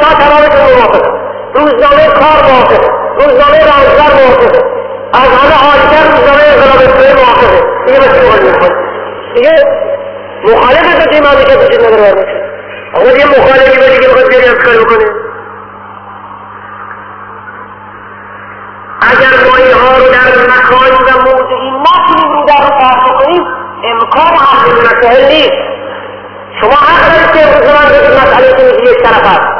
تمامتون موافقه، روزنامه کار موافقه، روزنامه رنجبر موافقه، از همه عالی‌تر روزنامه انقلاب اسلامی موافقه. دیگه بس مخالف میکنه، دیگه مخالف از این مملکت وجود نداره برمشه. آقا دیگه مخالفی باشه که بخواد جریان کاری بکنه. اگر ما اینها رو در مکانی و موضعی نتونیم رو در رو طرح کنیم، امکان حل مسائل نیست. شما حق دارید که امروز من بگید مسئله که میگی یک طرف هست،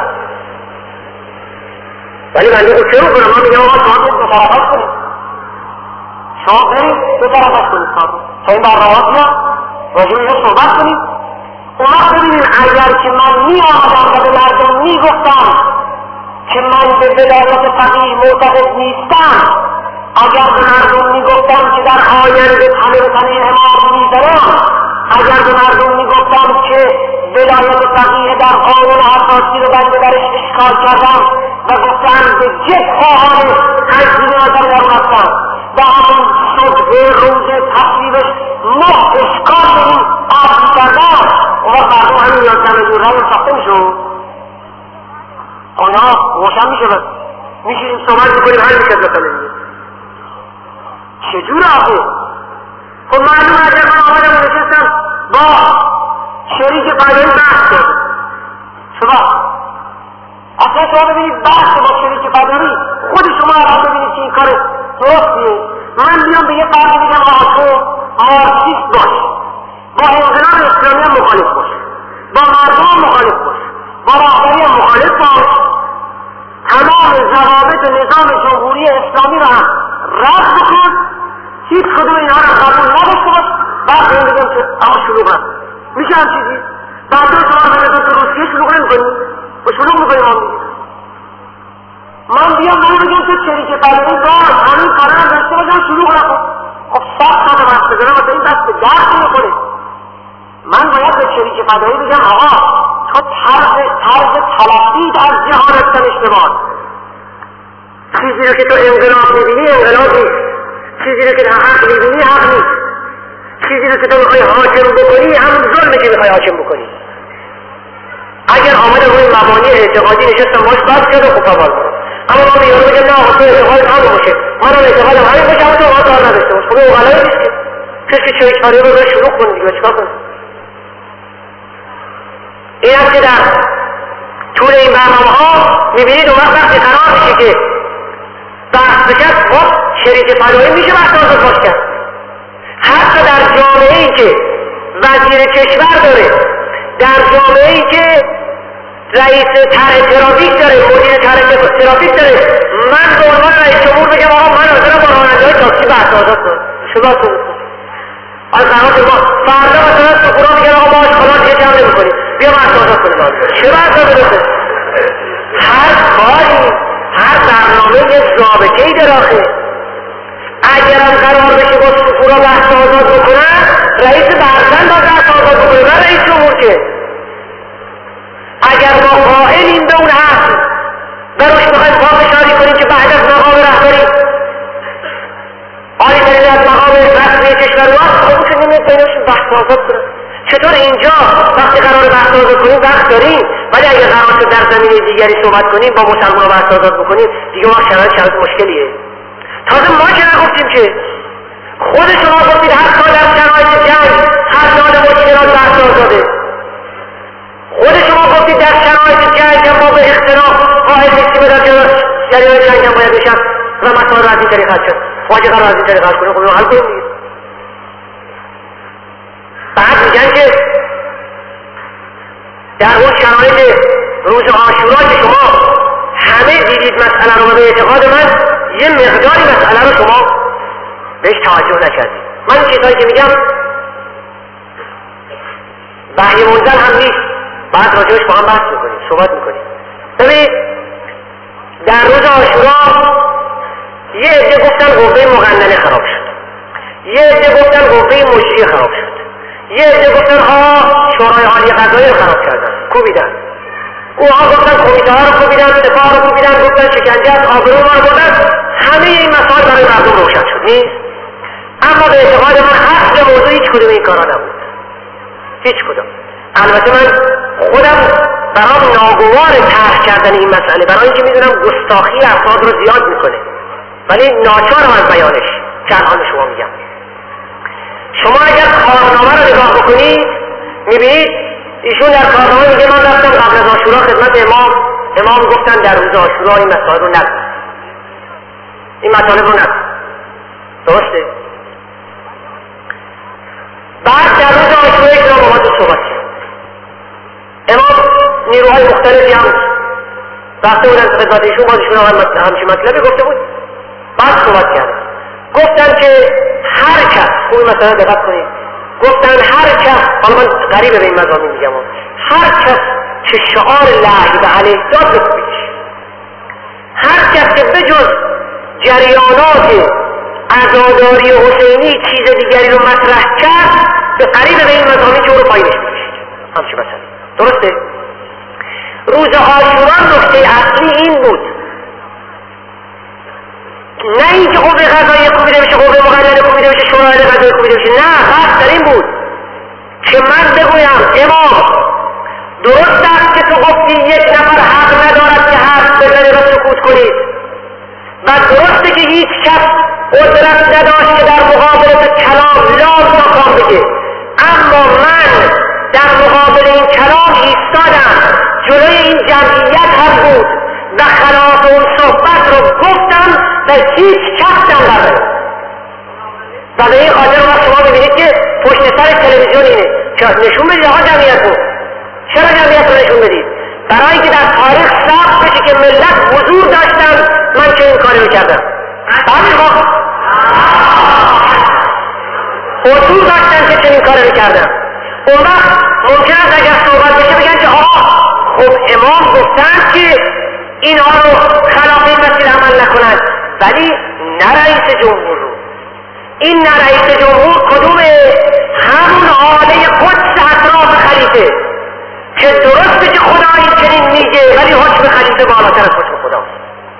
ولی من دیگه چه رو کنم؟ من میگم آقا شما دو طرفت کنید، شما برید دو طرفت کنید کار تا این برنامه‌ها بیاد راجع به اینها صحبت کنید. اون وقت ببینید اگر که من میآمدم و به مردم میگفتم که من به ولایت فقیه معتقد نیستم، اگر به مردم میگفتم که در آینده همه به تنه امام میزنم، اگر به مردم میگفتم که ولایت فقیه در قانون اساسی رو بنده درش اشکال کردم و گفتم به جد خواهان تجدید نظر در رفتم و همون صبح روز تصویبش نه اشکال به این عرضی کردم، اون وقت مردم همین 11 میلیون رای ساخته میشون. آنها روشن میشه بس میشیم صحبت میکنیم حل میشه مثلا دیگه چجور آخه؟ خب معلوم اگر من آمدم و نشستم با شریک پدری بحث کردم، شما اصلا شما ببینید بحث با شریک پدری خود شما اصلا ببینید که این کار درستیه. من بیام به یه فردی بگم آقا تو مارکسیست باش، با انقلاب اسلامی هم مخالف باش، با مردم هم مخالف باش، با رهبری هم مخالف باش، تمام ضوابط نظام جمهوری اسلامی را هم رد بکن، هیچ کدوم اینها را قبول نداشته باش، بعد این بگم که اما شلوغ هم میشه هم چیزی بعد شما بگم که روسیه شلوغ نمیکنی و شلوغ میکنی من بیام به بگم که شریک پدری دار همین کارا هم داشته باشم شلوغ نکن. خب سب کنم بست بزنم مثلا این دست درد نمیخوره. من باید به شریک پدری بگم آقا تو طرز تلقیت از جهانستان اشتباه، چیزی رو که تو انقلاب میبینی انقلاب نیست، چیزی رو که در حق میبینی حق نیست، چیزی رو که تو میخوای حاکم بکنی همون ظلمه که میخوای حاکم بکنی. اگر آمده روی مبانی اعتقادی نشستم باش بس کرد و خوب کمال کنم، اما ما بیارو بگم نه آقا تو اعتقادت همون باشه منم اعتقادم همین باشه اما تو آقا کار نداشته باش. خب این غلطی نیست که کسی چه کاری رو باید شروع کنی دیگه چیکار کنی. این است که در طول این برنامه ها میبینید اون وقتی قرار میشه که بحث بشد خب شریک پدری میشه بحث آزاد باش کرد. حتی در جامعه ای که وزیر کشور داره، در جامعه ای که رئیس طرح ترافیک داره، مدیر طرح ترافیک داره، من به عنوان رئیس جمهور بگم آقا من حاضرم با راننده‌های تاکسی بحث آزاد کنم. شما تو از قرار شما فردا مثلا سفورا میگن آقا ما اشغالات دیگه جمع نمی‌کنیم بیا بحث آزاد کنیم. چه بحث آزاد کنیم؟ هر کاری هر برنامه یه ضابطه‌ای داره آخه. اگرم قرار بشه با سفورا بحث آزاد بکنن رئیس برزن با بحث آزاد بکنه نه رئیس جمهور که. اگر ما قائلیم به اون حق بروش میخوایم پافشاری کنیم که بعد از مقام رهبری عالی ترین از مقام رسمی کشور وقت خودشون نمید بیناشون بحث آزاد کنن. چطور اینجا وقتی قرار بحث آزاد کنیم وقت داریم، ولی اگر قرار شد در زمینه دیگری صحبت کنیم با مسلمان بحث آزاد بکنیم دیگه وقت شرایط مشکلیه. تازه ما که نگفتیم که خود شما گفتید حتی در شرایط جنگ هر جان مشکلات بحث آزاده. خود شما گفتید در شرایط جنگ هم ما به اختلاف قائل نیستیم در جریان جنگ هم باید بشن و مسائل از این طریق حل شد. واجه قرار از این طریق حل کنیم خب حل کنیم دیگه. بعد میگن که در اون شرایط روز عاشورا که شما همه دیدید مسئله رو به اعتقاد من یه مقداری مسئله رو شما بهش توجه نکردید. من چیزهایی که میگم وحی منزل هم نیست، بعد راجعش با هم بحث میکنیم صحبت میکنیم. ببینید در روز عاشورا یه عده گفتن قوه مقننه خراب شد، یه عده گفتن قوه مجریه خراب شد، یه عده گفتن شورای عالی قضایی رو خراب کردن کوبیدن، اوها گفتن کمیته ها رو کوبیدن، سپاه رو کوبیدن، گفتن شکنجه از آبرو ما بردن. همه این مسائل برای مردم روشن شد نیست؟ اما به اعتقاد من اصل موضوع هیچ کدوم این کارا نبود، هیچ کدوم. البته من خودم برام ناگوار طرح کردن این مسئله، برای اینکه میدونم گستاخی افراد رو زیاد میکنه، ولی ناچارم از بیانش که الان شما میگم. شما اگر کارنامه رو نگاه بکنید میبینید ایشون در کارنامه میگه من رفتم قبل از عاشورا خدمت امام گفتن در روز عاشورا این مسائل رو نگو، این مطالب رو نگو. درسته؟ بعد در روز عاشورا ایشون با ما دو صحبت کرد. امام نیروهای مختلفی هم رفته بودن خدمت ایشون، باز ایشون همچین مطلبی گفته بود. بعد صحبت کردن، گفتن که هر کس، خوبی مثلا دقت کنید، گفتن هر کس، حالا من غریبه به این مضامین میگم، هر کس که شعار لعی و علیه داد بکنیش، هر کس که بجز جریانات عزاداری حسینی چیز دیگری رو مطرح کرد، به قریبه به این مضامین که او رو پایینش میکشید. همچه مثلا درسته؟ روز عاشورا نکته اصلی این بود، نه اینکه قوه قضایی کوبیده بشه، قوه مقننه کوبیده بشه، شورای قضایی کوبیده بشه، نه، بحث در این بود که من بگویم امام درست است که تو گفتی یک نفر حق ندارد که حرف بزنه و سکوت کنید، و درسته که هیچ کس قدرت نداشت که در مقابل کلام لام تا کام بگه، اما من در مقابل این کلام ایستادم، جلوی این جمعیت هم بود و خلاف اون صحبت رو گفتم و هیچ کس نبرد. و به این خاطر ما شما ببینید که پشت سر تلویزیون اینه که نشون بدید آقا جمعیت بود. چرا جمعیت رو نشون بدید؟ برای اینکه در تاریخ ثبت بشه که ملت حضور داشتن من که این کاری رو کردم. حضور داشتن که چنین کاری رو کردم. اون وقت ممکن است اگر صحبت بشه بگن که آقا خب امام گفتن که اینها رو خلاف این مسیر عمل نکنند، ولی نه رئیس جمهور رو. این نه رئیس جمهور کدومه؟ همون آله قدس اطراف خلیفه که درسته که خدا این چنین میگه ولی حکم خلیفه بالاتر از حکم خداست.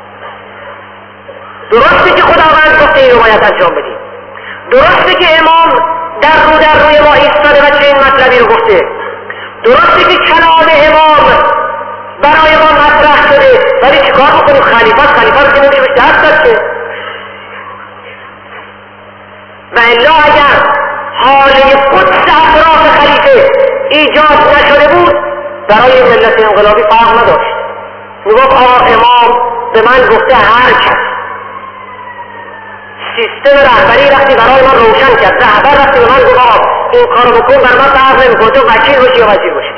درسته که خداوند گفته این رو باید انجام بدیم، درسته که امام در روی ما ایستاده و چنین مطلبی رو گفته، درسته که کلام امام برای ما مطرح شده، ولی چیکار بکنیم؟ خلیفه رو که نمیشه بهش دست داد که. و الا اگر حاله قدس اطراف خلیفه ایجاد نشده بود برای ملت انقلابی فرق نداشت. میگفت آقا امام به من گفته هر کس، سیستم رهبری وقتی برای من روشن کرد، رهبر وقتی به من گفت آقا این کارو بکن، بر من فرق نمیکنه تو وکیل باشی یا وزیر باشی.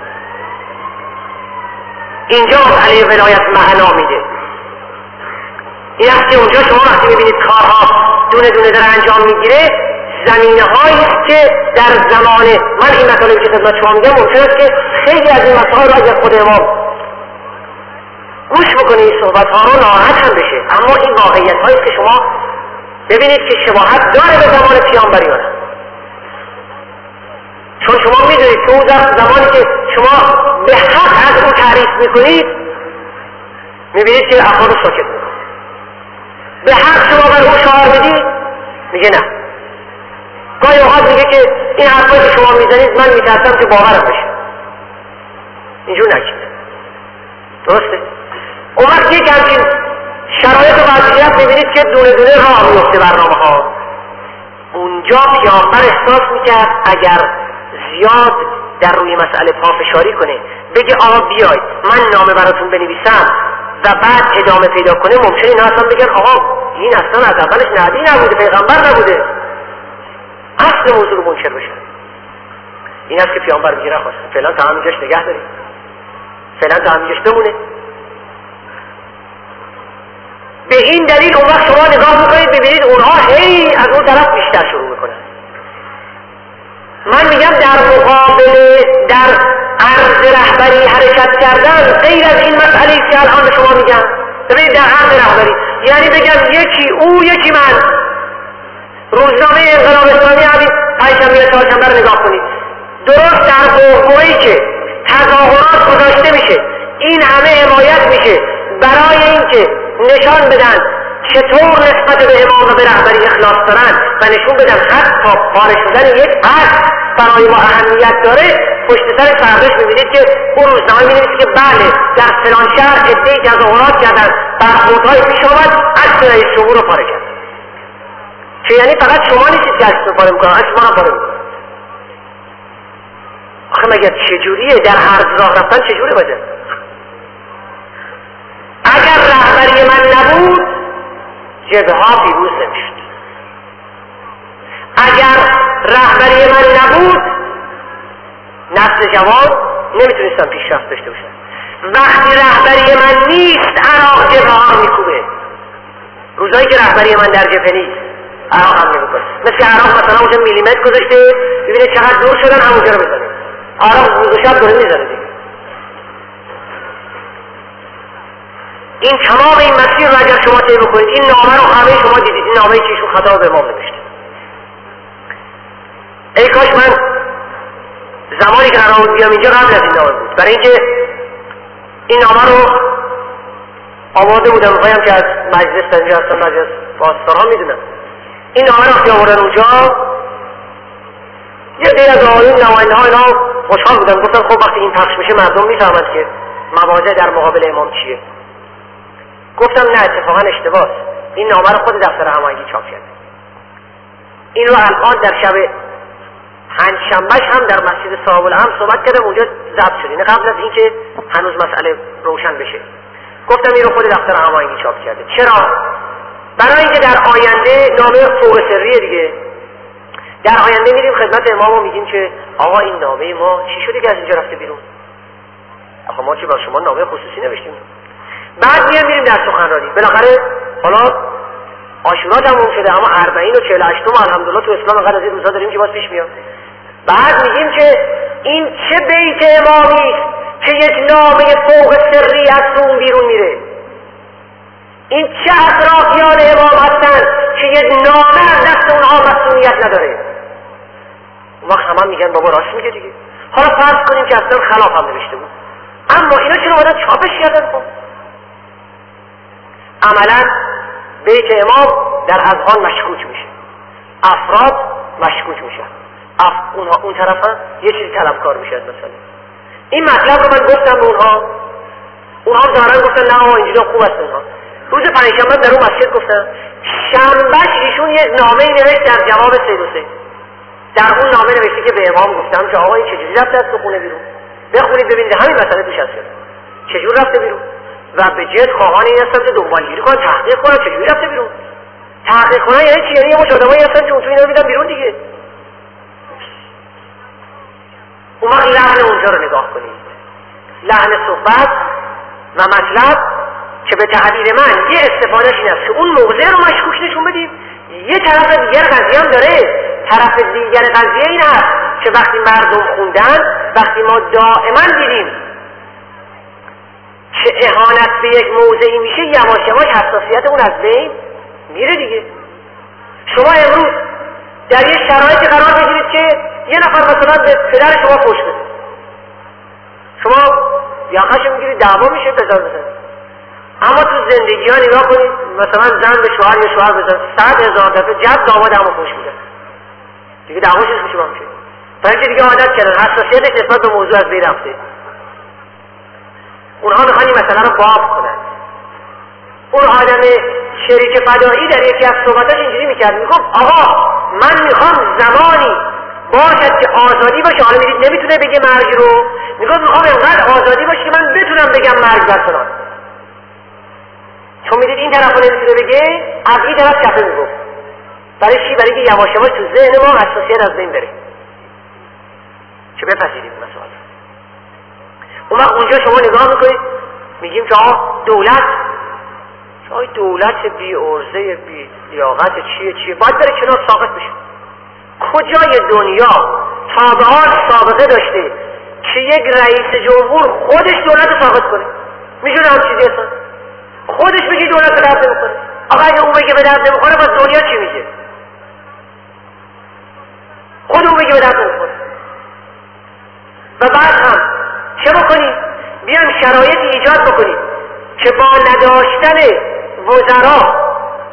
اینجا علیه ولایت معنا میده. این است که اونجا شما وقتی میبینید کارها دونه دونه داره انجام میگیره، زمینه هایی است که در زمان من این مطالبی که خدمت شما میگم ممکن است که خیلی از این مسائل را از خود امام گوش بکنید، این صحبت ها رو ناراحت هم بشه، اما این واقعیت هایی است که شما ببینید که شباهت داره به زمان پیامبریان. چون شما میدونید که اون زمانی که شما به حق از اون تعریف میکنید میبینید که افراد ساکت میکنید. به حق شما بر اون شعار بدید میگه نه. گاهی اوقات میگه که این حرفایی که شما میزنید من میترسم که باورم بشه. اینجور نکید. درسته؟ اون وقت یک همچین شرایط و وضعیت میبینید که دونه دونه راه میفته برنامه ها. اونجا پیامبر احساس میکرد اگر زیاد در روی مسئله پافشاری کنه، بگه آقا بیاید من نامه براتون بنویسم و بعد ادامه پیدا کنه، ممکنه اینا اصلا بگن آقا این اصلا از اولش نبی نبوده، پیغمبر نبوده، اصل موضوع رو منکر بشه. این است که پیامبر میگه نخواست فعلا تا همینجاش نگه دارید، فعلا تا همینجاش بمونه. به این دلیل اون وقت شما نگاه میکنید ببینید اونها هی از اون طرف بیشتر شروع میکنن. من میگم در مقابل در عرض رهبری حرکت کردن غیر از این مسئله که الان به شما میگم، ببینید در عرض رهبری یعنی بگم یکی او یکی من. روزنامه انقلاب اسلامی همین پنجشنبه چهارشنبه رو نگاه کنید، درست در موقعی که تظاهرات گذاشته میشه این همه حمایت میشه برای اینکه نشان بدن چطور نسبت به امام و به رهبری اخلاص دارن و نشون بدن حتی پاره شدن یک فرد برای ما اهمیت داره. پشت سر فرداش میبینید که اون روزنامه می‌نویسه که بله در فلان شهر عده‌ای تظاهرات کردن، برخوردهای پیش آمد، عکس رئیس جمهور رو پاره کرد. چه یعنی فقط شما نیستید که عکس رو پاره میکنن، عکس ما رو پاره میکنن. آخه مگر چجوریه در هر راه رفتن چجوری باشه؟ اگر رهبری من نبود جبهه ها پیروز نمیشد. اگر رهبری من نبود نسل جوان نمیتونستم پیشرفت داشته باشن. وقتی رهبری من نیست عراق جبهه ها میکوبه. روزایی که رهبری من در جبهه نیست عراق هم نمیکنه. مثل عراق مثلا اونجا میلیمتر گذاشته، ببینید چقدر دور شدن همونجا رو میزنه. عراق روز و شب داره میزنه دیگه. این تمام این مسیر رو اگر شما طی بکنید، این نامه رو همه شما دیدید، این نامه‌ای که ایشون خطاب به امام نوشته. ای کاش من زمانی که قرار بود بیام اینجا قبل از این نامه بود، برای اینکه این نامه رو آورده بودم. میخوایم که از مجلس اینجا هستم، مجلس پاسداران میدونم این نامه رو وقتی آوردن اونجا یه دیر از آقایون نماینده ها اینا خوشحال بودن، گفتن خب وقتی این پخش میشه مردم میفهمند که مواضع در مقابل امام چیه. گفتم نه اتفاقا اشتباهه، این نامه رو خود دفتر هماهنگی چاپ کرده. این رو الان در شب پنجشنبهش هم در مسجد صاحب الامر صحبت کردم، اونجا ضبط شد، اینه قبل از اینکه هنوز مسئله روشن بشه. گفتم این رو خود دفتر هماهنگی چاپ کرده. چرا؟ برای اینکه در آینده نامه فوق سریه دیگه، در آینده میریم خدمت امام و میگیم که آقا این نامه ما چی شده که از اینجا رفته بیرون؟ آخه ما چه با شما نامه خصوصی نوشتیم. بعد میریم در سخنرانی. بالاخره حالا آشورا تموم شده، اما 40 و 48 الحمدلله تو اسلام انقدر از این روزا داریم که باز پیش میاد. بعد میگیم که این چه بیت امامی است که یک نامه فوق سری از اون بیرون میره. این چه اطرافیان امام هستن که یک نامه از دست اونها مسئولیت نداره. اون وقت هم میگن بابا راست میگه دیگه. حالا فرض کنیم که اصلا خلاف هم نوشته بود، اما اینا چرا اومدن چاپش کردن؟ خب عملا بیت امام در اذهان مشکوک میشه، افراد مشکوک میشن، اون طرف هم یه چیزی طلبکار میشه. مثلا این مطلب رو من گفتم به اونها دارن گفتن نه آقا اینجوری خوب است. اونها روز پنجشنبه در اون مسجد گفتن، شنبهش ایشون یک نامه نوشت در جواب سید حسین. در اون نامه نوشته که به امام گفتم که آقا این چجوری رفته از تو خونه بیرون، بخونید ببینید همین مسئله توش هست چجوری رفته بیرون و به جد خواهان این هستن که دنبالگیری کنن، تحقیق کنن چجوری رفته بیرون. تحقیق کنن یعنی چی؟ یعنی یه مش آدمایی هستن که اون تو اینا میدن بیرون دیگه. اون وقت لحن اونجا رو نگاه کنید، لحن صحبت و مطلب که به تعبیر من یه استفادهش این است که اون موضع رو مشکوک نشون بدیم. یه طرف دیگر قضیه هم داره، طرف دیگر قضیه این هست که وقتی مردم خوندن، وقتی ما دائما دیدیم که اهانت به یک موضعی میشه، یواش یواش حساسیت اون از بین میره دیگه. شما امروز در یه شرایطی قرار بگیرید که یه نفر مثلا به پدر شما فحش بده، شما یقه‌شو میگیرید دعوا میشه بزن. اما تو زندگی ها نگاه کنید، مثلا زن به شوهر یا شوهر بزن 100,000 دفعه جد داماد همو فحش میده دیگه، دعواش میشه با میشه. برای اینکه دیگه عادت کردن، حساسیتش نسبت به موضوع از بین رفته. اونها میخوان این مسئله رو باب کنن. اون آدم شریک فدایی در یکی از صحبتاش اینجوری میکرد، میگفت آقا من میخوام زمانی باشد که آزادی باشه، حالا میدید نمیتونه بگه مرگ رو، میگفت میخوام اینقدر آزادی باشه که من بتونم بگم مرگ در فلان. چون میدید این طرف رو نمیتونه بگه، از این طرف کفه میگفت. برای چی؟ برای اینکه یواش یواش تو ذهن ما حساسیت از بین بره که بپذیریم مسائل. اون وقت اونجا شما نگاه میکنید میگیم که دولت بی ارزه بی لیاقت چیه باید بره کنار، ساقط بشه. کجای دنیا تا به حال سابقه داشته که یک رئیس جمهور خودش دولت رو ساقط کنه؟ میشونه هم چیزی اصلا خودش بگی دولت رو درد نمیکنه؟ آقا اگه اون بگه به درد نمیخوره باز دنیا چی میگه؟ خود اون بگه به درد نمیخوره. و بعد هم چه بکنید؟ بیان شرایطی ایجاد بکنید که با نداشتن وزرا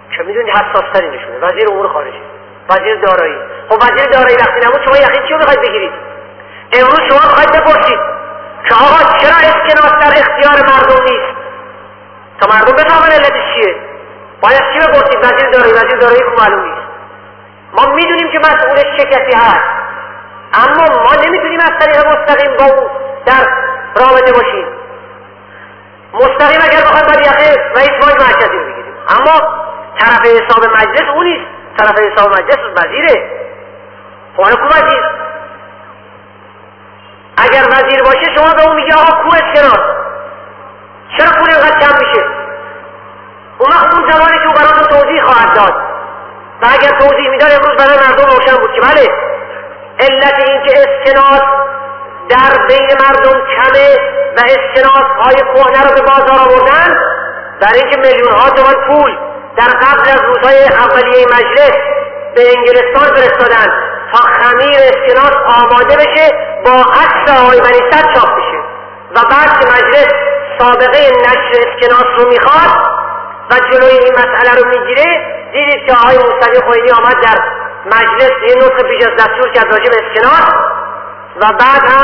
که میدونید حساستری نشونه، وزیر امور خارجه، وزیر دارایی. خب وزیر دارایی وقتی نبود شما یقین چی رو میخواید بگیرید؟ امروز شما میخواید بپرسید که آقا چرا اسکناس در اختیار مردم نیست تا مردم بفهمن علتش چیه؟ باید چی بپرسید؟ وزیر دارایی خوب معلوم نیست. ما میدونیم که مسئولش چه کسی هست، اما ما نمیتونیم از طریق مستقیم با او در رابطه باشیم. مستقیم اگر بخوایم باید یقه رئیس بانک مرکزی رو بگیریم، اما طرف حساب مجلس او نیست، طرف حساب مجلس وزیره. خب حالا کو وزیر؟ اگر وزیر باشه شما به اون میگی آقا کو اسکناس، چرا پول اینقدر کم میشه؟ اون زمانی که او براتون توضیح خواهد داد و اگر توضیح میداد امروز برای مردم روشن بود که بله علت این که اسکناس در بین مردم کمه و اسکناس های کهنه رو به بازار آوردن در اینکه میلیون ها تومان پول در قبل از روزهای اولیه مجلس به انگلستان فرستادن تا خمیر اسکناس آماده بشه با عکس آقای بنی صدر چاپ بشه و بعد که مجلس سابقه نشر اسکناس رو میخواد و جلوی این مسئله رو میگیره، دیدید که آقای موسوی خوئینی آمد در مجلس یه نطق پیش از دستور کرد راجع به اسکناس و بعد هم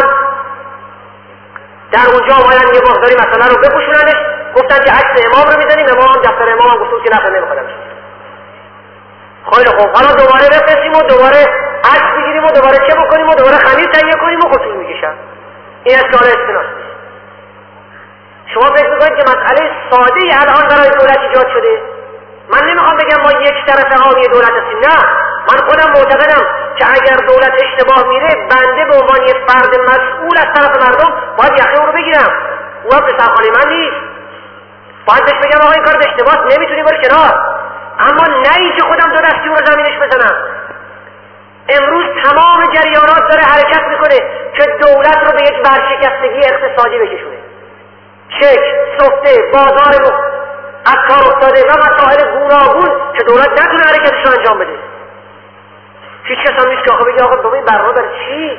در اونجا آمدن یه مقداری مسئله رو بپوشوننش، گفتن که عکس امام رو میزنیم، امام هم دفتر امام هم گفتون که نفر نمیخوادم شد. خیلی خوب، حالا دوباره بفرستیم و دوباره عکس بگیریم و دوباره چه بکنیم و دوباره خمیر تهیه کنیم و خطول میکشن. این از کار اسکناس نیست. شما فکر میکنید که مسئله ساده ای الان برای دولت ایجاد شده؟ من نمیخوام بگم ما یک طرف حامی دولت هستیم، نه، من خودم معتقدم که اگر دولت اشتباه میره بنده به عنوان یک فرد مسئول از طرف مردم باید یقه او رو بگیرم. او هم پسرخاله من نیست، باید بهش بگم آقا این کار اشتباه، نمیتونی بری کنار، اما نه اینکه خودم دو دستی او رو زمینش بزنم. امروز تمام جریانات داره حرکت میکنه که دولت رو به یک ورشکستگی اقتصادی بکشونه. چک، سفته، بازار از کار افتاده و مسائل گوناگون که دولت نتونه حرکتش رو انجام بده. هیچ کس هم نیست که آقا بگه آقا ببین برنامه برای چی؟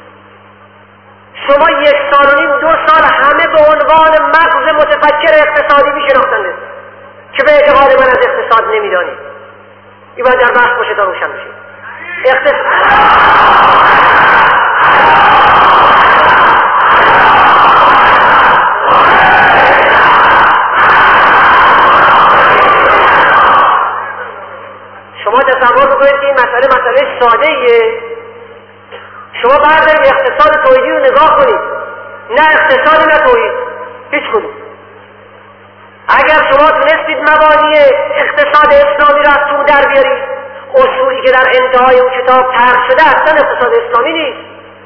شما 1 سال و نیم 2 سال همه به عنوان مغز متفکر اقتصادی میشناختنه که به اعتقاد من از اقتصاد نمیدانی. این باید در بحث باشه تا روشن بشه. شما تصور بکنید که این مسئله ساده ایه. شما بردارید اقتصاد توحیدی رو نگاه کنید، نه اقتصاد نه توحید، هیچ کدوم. اگر شما تونستید مبانی اقتصاد اسلامی را از تو در بیارید، اصولی که در انتهای اون کتاب طرح شده اصلا اقتصاد اسلامی نیست.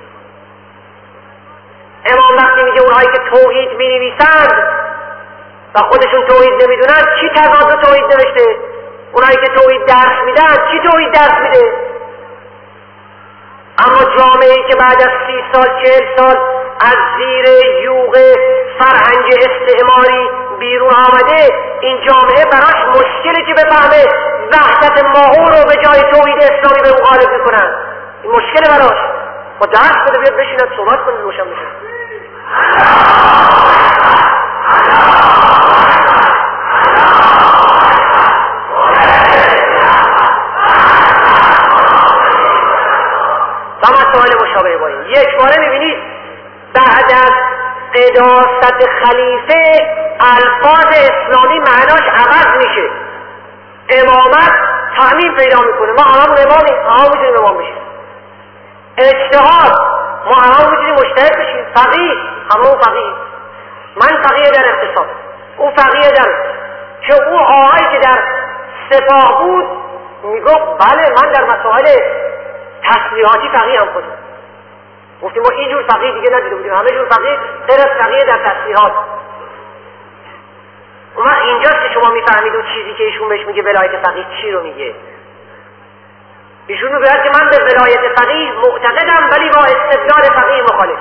امام وقتی میگه اونهایی که توحید مینویسند و خودشون توحید نمیدونن، چی تضاد توحید نوشته؟ اونهایی که توحید درس میدن، چی توحید درس میده؟ اما جامعه‌ای که بعد از 30 سال 40 سال از زیر یوغ فرهنگ استعماری بیرون آمده، این جامعه براش مشکلی که بفهمه وحدت ماهور رو به جای توحید اسلامی به اون غالب میکنن. این مشکل براش. با درس بده بیاد بشیند صحبت کنید روشن بشه. و مسائل مشابه با این. یک باره میبینید بعد از قداست خلیفه الفاظ اسلامی معناش عوض میشه. امامت تعمیم پیدا میکنه، ما همون امامیم، همون میتونیم امام بشیم. اجتهاد، ما همون میتونیم مجتهد بشیم. فقیه، همون فقیه. من فقیه در اقتصاد، او فقیه در که او آقایی که در سپاه بود میگفت بله من در مسائل تسلیحاتی فقیه هم خودم. گفتیم ما اینجور فقیه دیگه ندیده بودیم، همه جور فقیه غیر از فقیه در تسلیحات. و اینجاست که شما میفهمید اون چیزی که ایشون بهش میگه ولایت فقیه چی رو میگه. ایشون میگوید که من به ولایت فقیه معتقدم ولی با استبداد فقیه مخالف.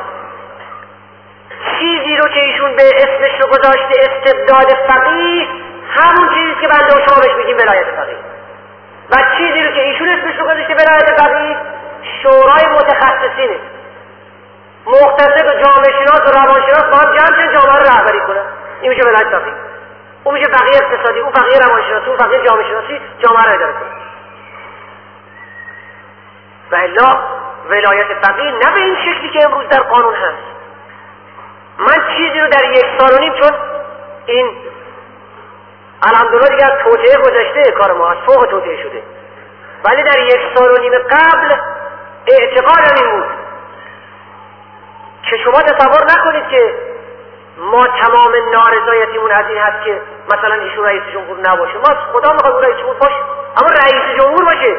چیزی رو که ایشون به اسمش رو گذاشته استبداد فقیه، همون چیزی که بنده و شما بهش میگیم ولایت فقیه. و چیزی رو که ایشون اسمش رو گذاشته ولایت فقیه، شورای متخصصینه، مختص و جامعه شناس و روانشناس با هم جمع شدن جامعه رو رهبری کنن. این میشه ولایت فقیه. اون میشه فقیه اقتصادی، اون فقیه روانشناسی، اون فقیه جامعه شناسی، جامعه را اداره کنه. و الا ولایت فقیه نه به این شکلی که امروز در قانون هست. من چیزی رو در 1 سال و نیم، چون این الحمدلله دیگه از توطئه گذشته کار ما، از فوق توطئه شده، ولی در 1 سال و نیم قبل اعتقادم این بود که شما تصور نکنید که ما تمام نارضایتیمون از این هست که مثلا ایشون رئیس جمهور نباشه. ما از خدا میخوایم رئیس جمهور باشه، اما رئیس جمهور باشه.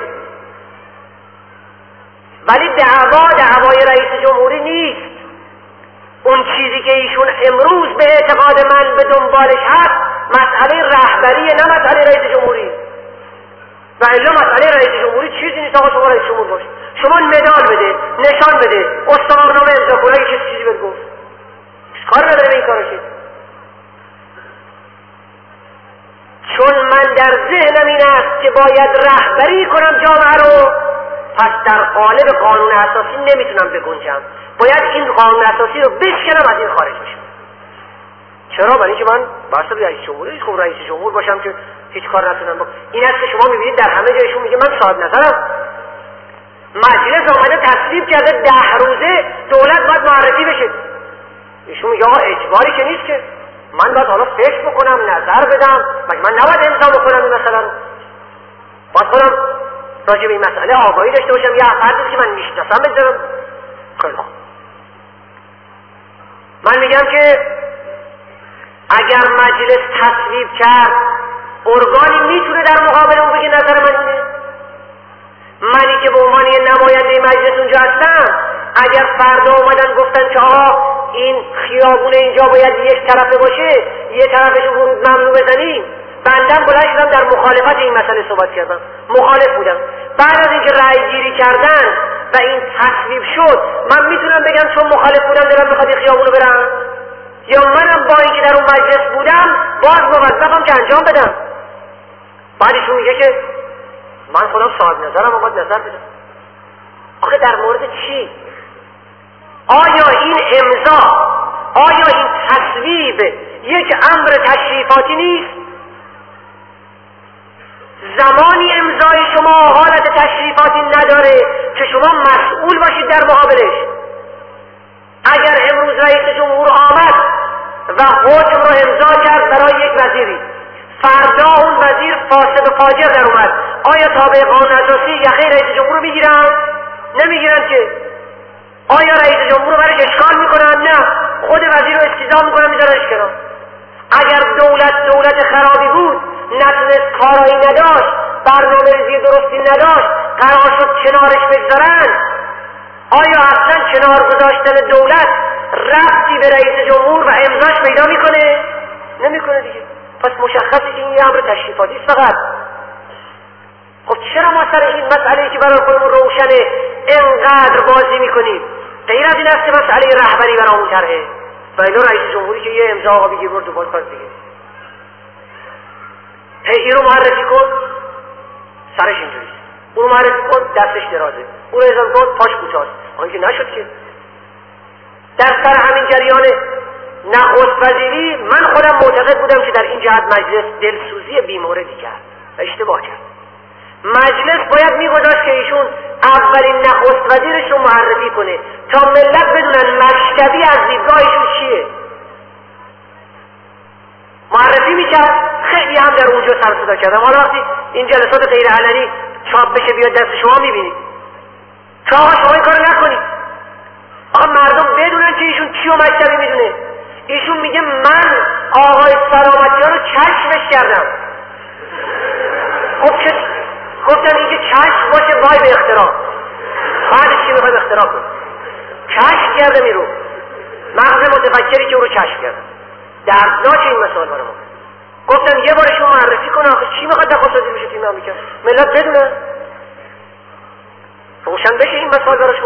ولی دعوای رئیس جمهوری نیست. اون چیزی که ایشون امروز به اعتقاد من به دنبالش هست مسئله رهبریه، نه مسئله رئیس جمهوری. و الا مسئله رئیس جمهوری چیزی نیست. آقا شما رئیس جمهور باش، شما مدال بده، نشان بده، استمرارنامه امضا کن، اگه چیزی بهت گفت کار نداره به این کارشه. چون من در ذهنم این است که باید رهبری کنم جامعه رو، پس در قالب قانون اساسی نمیتونم بگنجم، باید این قانون اساسی رو بشکنم، از این خارج بشم. چرا؟ برای اینکه من واسه رئیس جمهوری خب رئیس جمهور باشم که هیچ کار نتونم بکنم. این است که شما میبینید در همه جایشون میگه من صاحب نظرم. مجلس آمده تصویب کرده 10 روزه دولت باید معرفی بشه. ایشون میگه آقا اجباری که نیست، که من باید حالا فکر بکنم، نظر بدم، مگه من نباید امضا بکنم این مسئله رو؟ باید خودم راجع به این مسئله آگاهی داشته باشم، یه فردی که من میشناسم بذارم. خیلی خوب، من میگم که اگر مجلس تصویب کرد ارگانی میتونه در مقابل اون بگه نظر من اینه. منی که به عنوان یه نماینده مجلس اونجا هستم، اگر فردا اومدن گفتن که آقا این خیابون اینجا باید یک طرفه باشه، یه طرفش ورود ممنوع بزنیم، بندم بلند شدم در مخالفت این مسئله صحبت کردم، مخالف بودم. بعد از اینکه رأی گیری کردن و این تصویب شد، من میتونم بگم چون مخالف بودم دلم میخواد این خیابونو برم، یا منم با اینکه در اون مجلس بودم باز موظفم که انجام بدم. بعدشون میگه که من خودم صاحب نظرم و باید نظر بدم. آخه در مورد چی؟ آیا این امضا، آیا این تصویب یک امر تشریفاتی نیست؟ زمانی امضای شما حالت تشریفاتی نداره که شما مسئول باشید در مقابلش. اگر امروز رئیس جمهور آمد و حکم را امضا کرد برای یک وزیری، فردا اون وزیر فاسد و فاجر در اومد، آیا تابع قانون اساسی یخه رئیس جمهور رو میگیرن؟ نمیگیرن که. آیا رئیس جمهور رو برش اشکال میکنن؟ نه، خود وزیر رو استیضاح میکنن میذارنش کنار. اگر دولت خرابی بود، نتونست کارایی نداشت، برنامه‌ریزی درستی نداشت، قرار شد کنارش بگذارن، آیا اصلا کنار گذاشتن دولت ربطی به رئیس جمهور و امضاش پیدا میکنه؟ نمیکنه دیگه. پس مشخصه که این یه امر تشریفاتی است فقط. خب چرا ما سر این مسئله که برای خودمون روشنه اینقدر بازی میکنیم؟ غیر از این است که مسئله رهبری برامون طرحه. و اینا رئیس جمهوری که یه امضا آقا بگیر برد دوباره کار دیگه. این رو معرفی کن، سرش اینجوریست. اون رو معرفی کن، دستش درازه. اون رو اعزام کن، پاش کوتاست. آنکه نشد که. در سر همین جریان نخست وزیری من خودم معتقد بودم که در این جهت مجلس دلسوزی بیموردی کرد و اشتباه کرد. مجلس باید میگذاشت که ایشون اولین نخست وزیرش رو معرفی کنه تا ملت بدونن مشتبی از دیدگاهشون چیه. معرفی میکرد، خیلی هم در اونجا سر صدا کردم. حالا وقتی این جلسات غیر علنی چاپ بشه بیاد دست شما میبینید که آقا شما این کارو نکنید. آقا مردم بدونن که ایشون چی و مشتبی میدونه. ایشون میگه من آقای سلامتی ها رو کشفش کردم. خب چه؟ گفتن اینکه کشف باشه وای به اختراع. بعدش چی میخوایم اختراع کنیم؟ کشف کرده میرو. مغز متفکری که او رو کشف کرده. دردناک این مسائل برای ما. گفتم یه بارشون معرفی کنه. آخه چی میخواد نخست وزیر بشه تیم آمریکا؟ ملت بدونه. روشن بشه این مسائل براشون.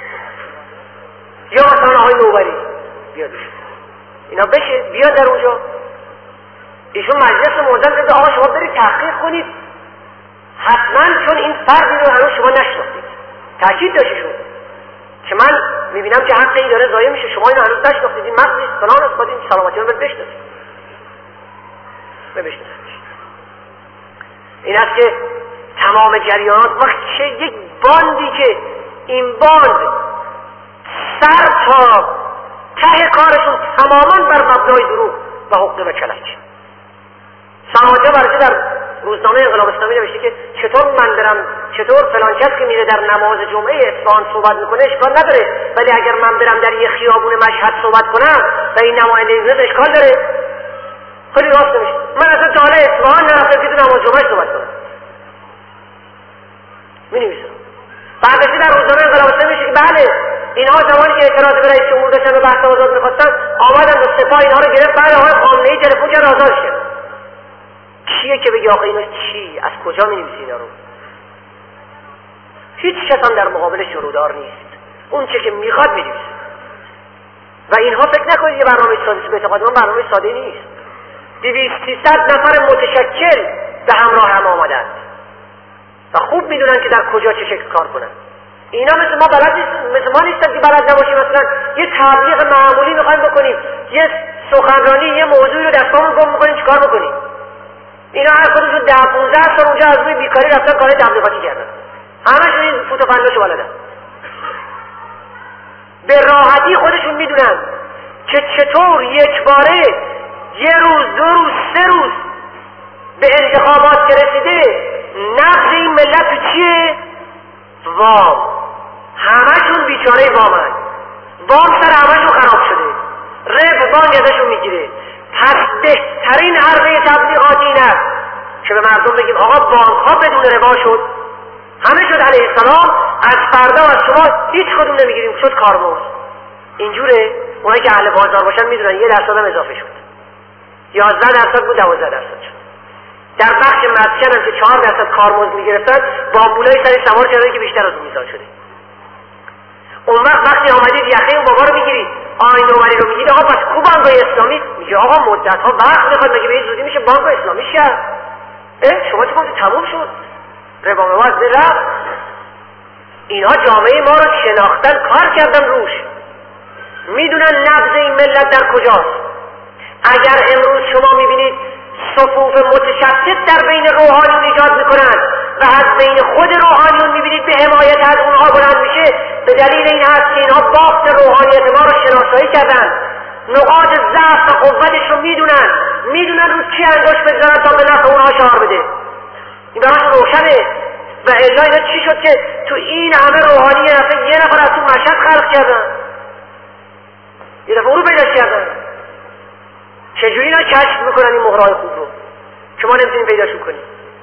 یا مثلا آقای نوبری بیادش اینا بشه بیاد در اونجا. ایشون مجلس موزن بده آقا شما برید تحقیق کنید حتما، چون این فردی رو هنوز شما نشناختید. تاکید داشتیشون که من میبینم که حق این داره ضایع میشه، شما اینو هنوز نشناختید، این مغزی فلان است، باید این سلامتی رو بشناسید. بشناسنش. این است که تمام جریانات وقتی که یک باندی که این باند سر تا ته کارشون تماما بر مبنای دروغ و حقه و کلک. سماجه برچه در روزنامه انقلاب اسلامی نوشته که چطور فلان کس که میره در نماز جمعه اصفهان صحبت میکنه اشکال نداره، ولی اگر من برم در یه خیابون مشهد صحبت کنم و این نماینده ایزد اشکال داره. خیلی راست نمیشه. من اصلا تا حالا اصفهان نرفتم که تو نماز جمعه صحبت کنم. می‌نویسم. بعدش در روزنامه انقلاب اسلامی میشه که بله اینها زمانی که اعتراض به رئیس جمهور داشتن و بحث آزاد می‌خواستن آمدن و سپاه اینها رو گرفت، بعد آقای خامنه‌ای تلفن کرد آزادش کرد. کیه که بگه آقا اینا چی؟ از کجا می‌نویسی اینا رو؟ هیچ کس هم در مقابل شروع نیست. اون چه که میخواد می‌نویسه. و اینها فکر نکنید یه برنامه ساده است. به اعتقاد من برنامه ساده نیست. 200-300 نفر متشکل به همراه هم آمدند و خوب میدونن که در کجا چه شکل کار کنن. اینا مثل ما نیستن که بلد نباشیم مثلا یه تبلیغ معمولی میخوایم بکنیم، یه سخنرانی یه موضوعی رو دستامون گم میکنیم چیکار بکنیم. اینا هر خودشون 10-15 سال اونجا از روی بیکاری رفتن کار تبلیغاتی کردن، همشون این فوت و فنداشو بلدن. به راحتی خودشون میدونن که چطور یک باره یه روز 2 روز 3 روز به انتخابات که رسیده نبض این ملت تو چیه؟ وام. همشون بیچاره وامن، وام سر همشون خراب شده، رب بانک ازشون میگیره. پس بهترین حرفه تبلیغاتی این است که به مردم بگیم آقا بانک ها بدون ربا شد، همه شد علیه السلام، از فردا از شما هیچ کدوم نمیگیریم، شد کارمزد. اینجوره. اونایی که اهل بازار باشن میدونن 1% هم اضافه شد، 11% بود 12% شد. در بخش مسکن هم که 4% کارمزد میگرفتن با آمبولای سری سوار کردن که بیشتر از اون میزان شده. اون وقتی آمدید یخه اون بابا رو میگیرید، آیین نوبری رو میگید آقا پس کو بانک اسلامی؟ میگه آقا مدت ها وقت میخواد، مگه به این زودی میشه بانک اسلامی کرد؟ شما چه گفتی تموم شد، ربا مواد رفت. اینها جامعه ما رو شناختن، کار کردن روش، میدونن نبض این ملت در کجاست. اگر امروز شما میبینید صفوف متشتت در بین روحانیون ایجاد میکنن و از بین خود روحانیون میبینید به حمایت از اونها بلند میشه، به دلیل این هست که اینها باخت روحانیت ما رو شناسایی کردن، نقاط ضعف و قوتش رو میدونن رو چی انگشت بزنن تا به نفع اونها شعار بده. این براشون روشنه. و الا اینا چی شد که تو این همه روحانی یه نفر از تو مشهد خلق کردن، یه دفعه اون رو پیداش کردن. چجوری اینا کشف میکنن این مهرهای خوب رو که ما نمیتونیم پیداشون کنیم؟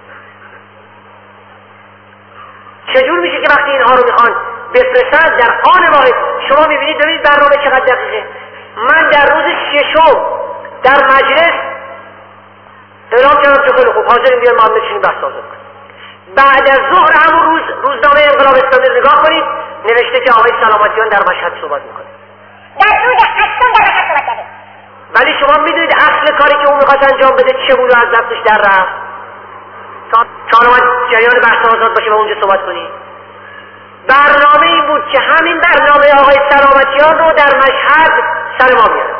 چجور میشه که وقتی اینها رو میخوان بفرستن در آن واحد شما میبینید ببینید برنامه چقدر دقیقه. من در روز 6 در مجلس اعلام کردم که خیلی خوب حاضرین بیان ما هم بشینیم بحث آزاد کنیم. بعد از ظهر همون روز روزنامه انقلاب اسلامی نگاه کنید نوشته که آقای سلامتیان در مشهد صحبت میکنه. در روز 8 در مشهد صحبت کرده. ولی شما میدونید اصل کاری که اون میخواست انجام بده چه بود و از دستش در رفت تا آمد جریان بحث آزاد باشه و اونجا صحبت کنید. برنامه این بود که همین برنامه آقای سلامتیان رو در مشهد سر ما بیاره.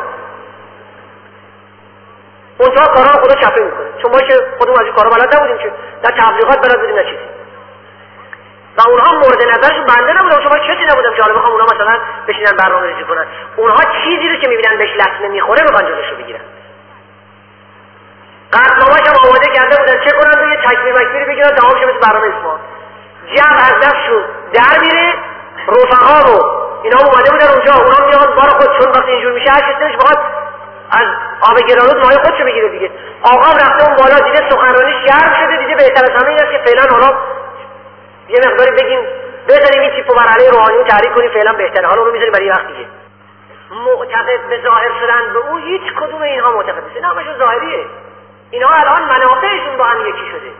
اونجا کارها خدا چپه میکنه، چون ما که خودمون از این کارها بلد نبودیم، که در تبلیغات بلد بودیم نه چیزی. و اونها مورد نظرشون بنده نبودن، شما کسی نبودم که حالا بخوام اونها مثلا بشینن برنامه‌ریزی کنن. اونها چیزی رو که میبینن بهش لطمه میخوره میخوان جلوشو بگیرن. قطعنامه‌اش هم آماده کرده بودن چه کنن، یه تکمیل مکمیلی بگیرن تمام شه مثل برنامه اسمان. جمع از دستشون در میره، رفقا رو اینا اومده بودن اونجا، اونها میان بار خودشون وقتی اینجور میشه هر کسی بخواد از آب گرانود ماهی خودشو بگیره دیگه. آقا رفته اون بالا دیده سخنرانیش گرم شده، دیده بهتر از همه این است که فعلا حالا یه مقداری بگیم بذاریم این تیپو بر علیه روحانیون تحریک کنیم، فعلا بهتره، حالا رو میذاریم برای وقت دیگه. معتقد به ظاهر شدن به اون هیچ کدوم اینها معتقد نیست، اینا همشون ظاهریه. اینها الان منافعشون با هم یکی شده.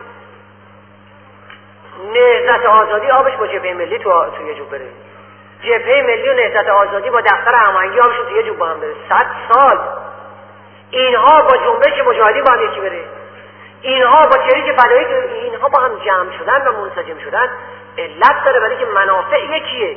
نهضت آزادی آبش با جبهه ملی تو یه جوب بره، جبهه ملی و نهضت آزادی با دفتر هماهنگی آبشون تو یه جوب با هم بره. 100 سال اینها با جنبش مجاهدین با هم یکی بره، اینها با چریک فدایی، اینها با هم جمع شدن و منسجم شدن علت داره، برای که منافع یکیه.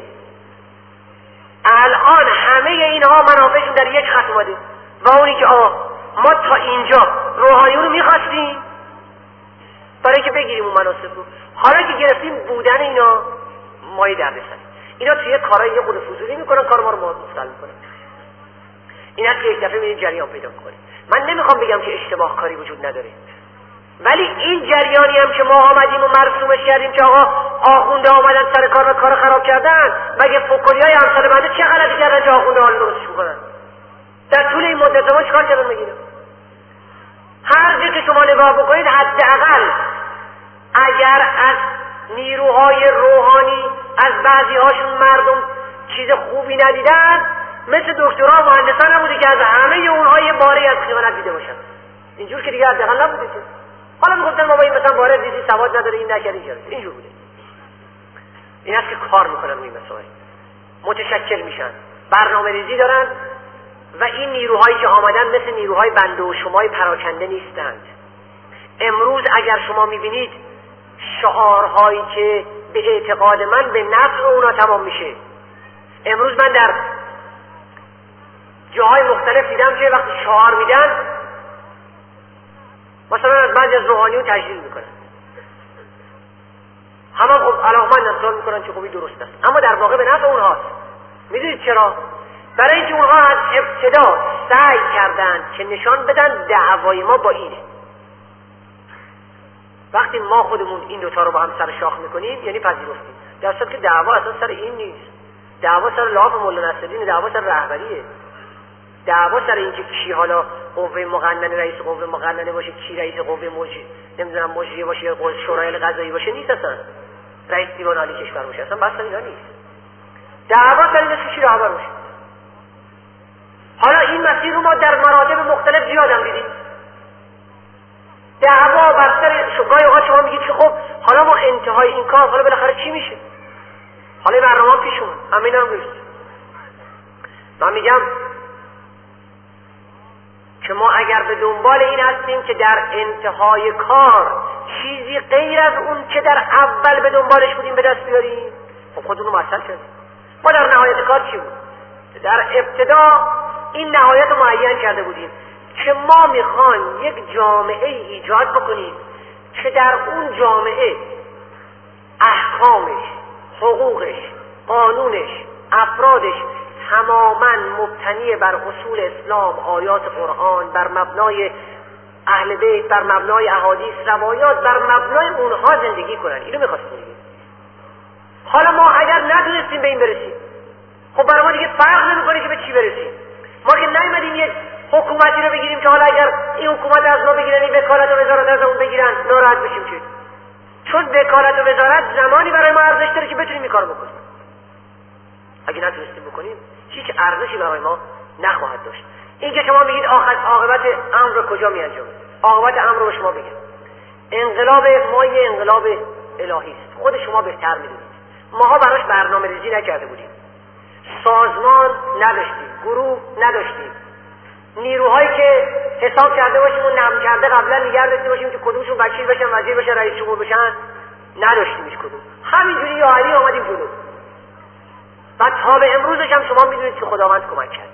الان همه اینها منافعشون در یک خط اومده و اونی که ما تا اینجا روحانیون رو میخواستیم برای که بگیریم اون مناسب رو. حالا که گرفتیم بودن اینا مایه دردسری. اینا توی کارهای یه خود فضولی میکنن، کار ما رو مختل میکنن. این هست که یک دفعه میرین جریان پیدا کنید. من نمیخوام بگم که اشتباه کاری وجود نداره، ولی این جریانی هم که ما آمدیم و مرسومش کردیم که آقا آخونده آمدن سر کار و کار خراب کردن، مگه فکریای امثال بنده چه غلطی کردن که آخونده حال درستش میکنن؟ در طول این مدت ما چیکار کردن میگیرم؟ هر جا که شما نگاه بکنید حداقل اگر از نیروهای روحانی از بعضی هاشون مردم چیز خوبی ندیدن، مثل دکترها و مهندسان نبوده که از همه اونها یه باره از خیانت دیده باشن. اینجور که دیگه حداقل نبوده که حالا میگفتن ما با این مثلا باره دیدی سواد نداره این نکرد اینجور بوده. این است که کار میکنن روی مسائل، متشکل میشن، برنامه ریزی دارن و این نیروهایی که آمدن مثل نیروهای بنده و شمای پراکنده نیستند. امروز اگر شما میبینید شعارهایی که به اعتقاد من به نفع اونا تمام میشه، امروز من در جاهای مختلف دیدم که وقتی شعار میدن مثلا از بعضی از روحانیون تجلیل میکنن، همه خب علاقمند امثال میکنن که خوبی درست است، اما در واقع به نفع اونهاست. میدونید چرا؟ برای اینکه اونها از ابتدا سعی کردن که نشان بدن دعوای ما با اینه. وقتی ما خودمون این دوتا رو با هم سر شاخ میکنیم یعنی پذیرفتیم، در صورتی که دعوا اصلا سر این نیست. دعوا سر لاف مولا نصرالدین، دعوا سر رهبریه، دعوا سر اینکه کی حالا قوه مقننه رئیس قوه مقننه باشه، کی رئیس قوه نمیدونم مجریه باشه یا شورای قضایی باشه نیست، اصلا رئیس دیوان عالی کشور باشه، اصلا بحث اینا نیست. دعوا سر اینه که کی رهبر باشه. حالا این مسیر رو ما در مراتب مختلف زیاد هم دیدیم. دعوا بر سر گاهی اوقات شما میگید که خب حالا ما انتهای این کار حالا بالاخره چی میشه؟ حالا برنامه پیش اومد، همین هم گوشت. من میگم که ما اگر به دنبال این هستیم که در انتهای کار چیزی غیر از اون که در اول به دنبالش بودیم به دست بیاریم، خب خودمون رو مسئله کردیم. ما در نهایت کار چی بود؟ در ابتدا این نهایت رو معین کرده بودیم که ما میخوایم یک جامعه ایجاد بکنیم که در اون جامعه احکامش، حقوقش، قانونش، افرادش تماما مبتنی بر اصول اسلام، آیات قرآن، بر مبنای اهل بیت، بر مبنای احادیث، روایات، بر مبنای اونها زندگی کنن. اینو میخواستیم دیگه. حالا ما اگر ندونستیم به این برسیم، خب برای ما دیگه فرق نمیکنه که به چی برسیم. ما که نیومدیم یک حکومتی رو بگیریم که حالا اگر این حکومت از ما بگیرن، این وکالت و وزارت از اون بگیرن، ناراحت بشیم که چون وکالت و وزارت زمانی برای ما ارزش داره که بتونیم این کارو بکنیم. اگه نتونستیم بکنیم هیچ ارزشی برای ما نخواهد داشت. این که شما میگید عاقبت امر کجا میانجامه، عاقبت امر رو شما بگید. انقلاب ما یه انقلاب الهی است، خود شما بهتر میدونید. ماها براش برنامه ریزی نکرده بودیم، سازمان نداشتیم، گروه نداشتیم، نیروهایی که حساب کرده باشیم و نم کرده قبلا نگه داشته باشیم که کدومشون وکیل بشن، وزیر بشن، رئیس جمهور بشن، نداشتیم هیچ کدوم. همینجوری یاهری آمدیم جلو و تا به امروزش هم شما میدونید که خداوند کمک کرد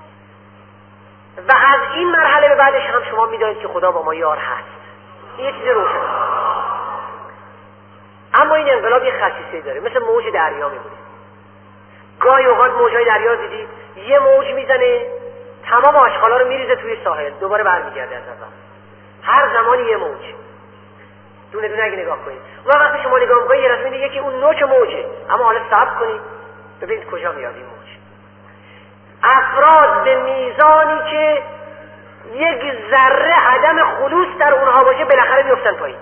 و از این مرحله به بعدش هم شما میدونید که خدا با ما یار هست. این یه چیز روشن. اما این انقلاب یه خصیصه داره، مثل موج دریا میمونه. گاهی اوقات موجای دریا دیدید یه موج میزنه تمام آشغالا رو میریزه توی ساحل، دوباره برمیگرده از اول. هر زمانی یه موج، دونه دونه اگه نگاه کنید. و وقتی شما نگاه میکنید یه رسمی دیگه که اون نوچ موجه، اما حالا صبر کنید ببینید کجا میاد این موج. افراد به میزانی که یک ذره عدم خلوص در اونها باشه بالاخره میفتن پایین.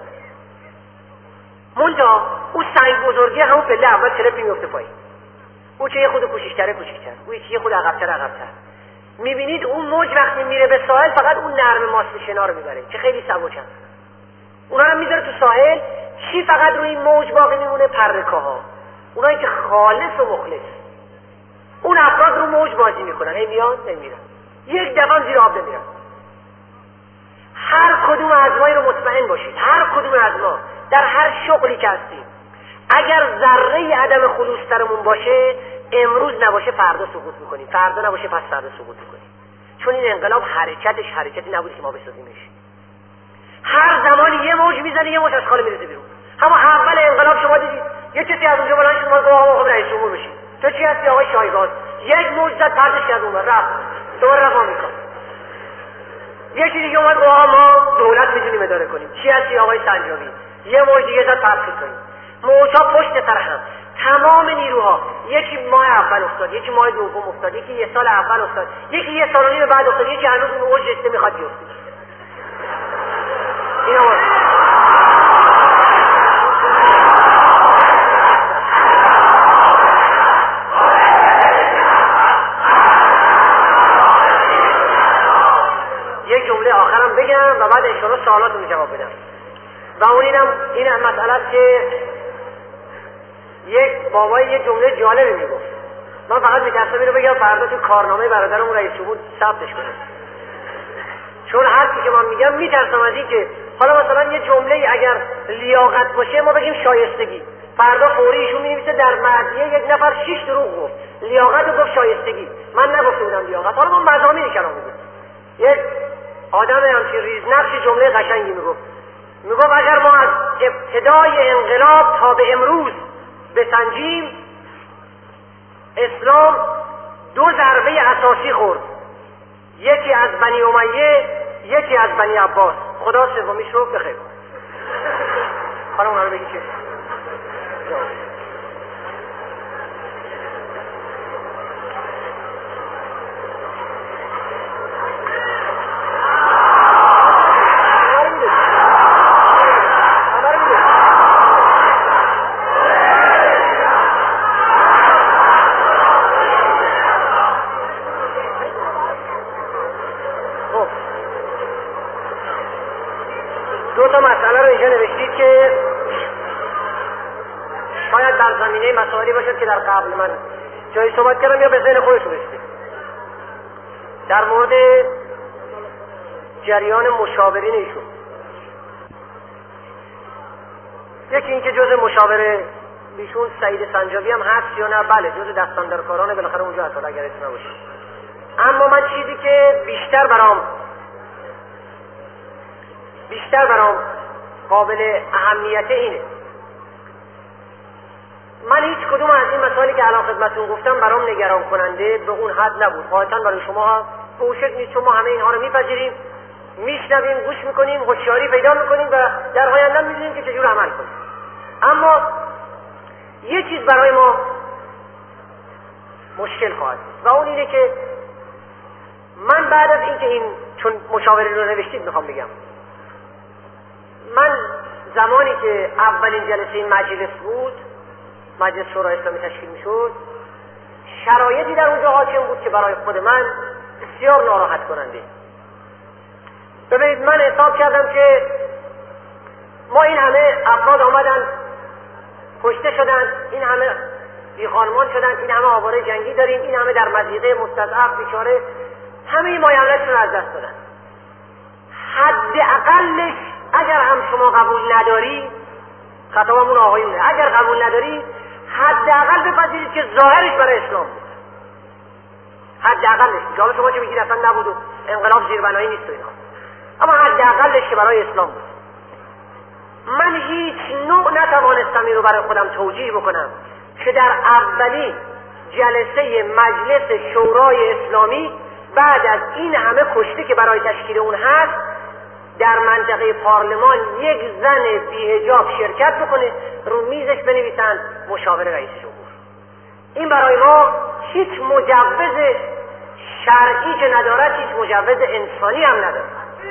منتها اون سنگ بزرگی همون پله اول تلپی میفته پایین، او که یه خود کوچیک‌تره کوچیک‌تر، او یه خود عقب‌تر عقب‌تر. میبینید اون موج وقتی میره به ساحل فقط اون نرم ماست شنا رو میبره که خیلی سبکن، اونا رو میذاره تو ساحل. چی فقط روی این موج باقی میمونه؟ پرکاها، اونایی که خالص و مخلص. اون افراد رو موج بازی میکنن، هی میان هی میرن، یک دفعه زیر آب نمیرن. هر کدوم از ما رو مطمئن باشید، هر کدوم از ما در هر شغلی که هستیم اگر ذره عدم خلوص درمون باشه، امروز نباشه فردا سقوط میکنیم، فردا نباشه پس فردا سقوط میکنیم. چون این انقلاب حرکتش حرکتی نبود که ما بسازیمش. هر زمان یه موج میزنه یه موج از خاله میرسه بیرون. اما اول انقلاب شما دیدید یه کسی از اونجا بلند شد گفت آقا رئیس جمهور بشید. تو چی هستی؟ آقای شایگان. یک موج زد پرتش کرد اون رفت. دوباره رفت آمریکا. یکی دیگه اومد گفت ما دولت میتونیم اداره کنیم. چی هستی؟ آقای سنجابی. یه موج دیگه زد پرت کنیم. موجا پشت سر هم. تمام نیروها یکی ماه اول افتاد، یکی ماه دوم افتاد، یکی یه سال اول افتاد، یکی یه سال و نیم بعد افتاد، یکی هنوز اون موج رسیده میخواد بیفته. اینا یک جمله آخرم بگم و بعد انشاءالله سوالاتو جواب بدم. و اون این مسئله است که یک بابای یه جمله جالبی میگفت. من فقط می‌خواستم اینو بگم فردا تو کارنامه برادرم رئیس جمهور ثبتش کنه. چون حرفی که من میگم میترسم از این که حالا مثلا یه جمله اگر لیاقت باشه ما بگیم شایستگی. فردا فوری ایشون می‌نویسه در مدیه یک نفر 6 دروغ گفت. لیاقت رو گفت شایستگی. من نگفته بودم لیاقت. حالا ما مضامین کلام میگیم. یک آدم همچین ریزنقش جمله قشنگی میگفت اگر ما از ابتدای انقلاب تا به امروز بسنجیم اسلام 2 ضربه اساسی خورد، یکی از بنی امیه یکی از بنی عباس. خدا سومیش رو بخیر. حالا اونا رو بگی چه؟ مسئله رو اینجا نوشتید که شاید در زمینه مسائلی باشد که در قبل من جایی صحبت کردم یا به ذهن خودتون رسید. در مورد جریان مشاورین ایشون، یکی این که جز مشاور ایشون سعید سنجابی هم هست یا نه؟ بله، جز دستاندرکارانه، بالاخره اونجا هست اگر اسم نباشه. اما من چیزی که بیشتر برام قابل اهمیت اینه، من هیچ کدوم از این مسائلی که الان خدمتتون گفتم برام نگران کننده به اون حد نبود. قاطعاً برای شما ها به اون شکل نیست، چون ما همه اینها رو میپذیریم، میشنویم، گوش میکنیم، هوشیاری پیدا میکنیم و در آینده میدونیم که چجور عمل کنیم. اما یه چیز برای ما مشکل خواهد و اون اینه که من بعد از اینکه این چون مشاوره رو نوشتید میخوام بگم، من زمانی که اولین جلسه این مجلس بود، مجلس شورای اسلامی تشکیل میشد، شرایطی در اونجا حاکم بود که برای خود من بسیار ناراحت کننده. ببینید، من حساب کردم که ما این همه افراد آمدن کشته شدن، این همه بیخانمان شدن، این همه آواره جنگی داریم، این همه در مضیقه مستضعف بیچاره همه مایلاتشون رو از دست دادن. حداقلش اگر هم شما قبول نداری، خطابمون آقایونه، اگر قبول نداری حداقل بپذیرید که ظاهرش برای اسلام بود. حداقلش. جواب شما چه میگید اصلا نبود و انقلاب زیربنایی نیست و اینا، اما حداقلش که برای اسلام بود. من هیچ نوع نتوانستم این رو برای خودم توجیه بکنم که در اولین جلسه مجلس شورای اسلامی بعد از این همه کشته که برای تشکیل اون هست در منطقه پارلمان یک زن بی‌حجاب شرکت بکنه، رو میزش بنویسن مشاور رئیس جمهور. این برای ما هیچ مجوز شرعی که ندارد، هیچ مجوز انسانی هم ندارد.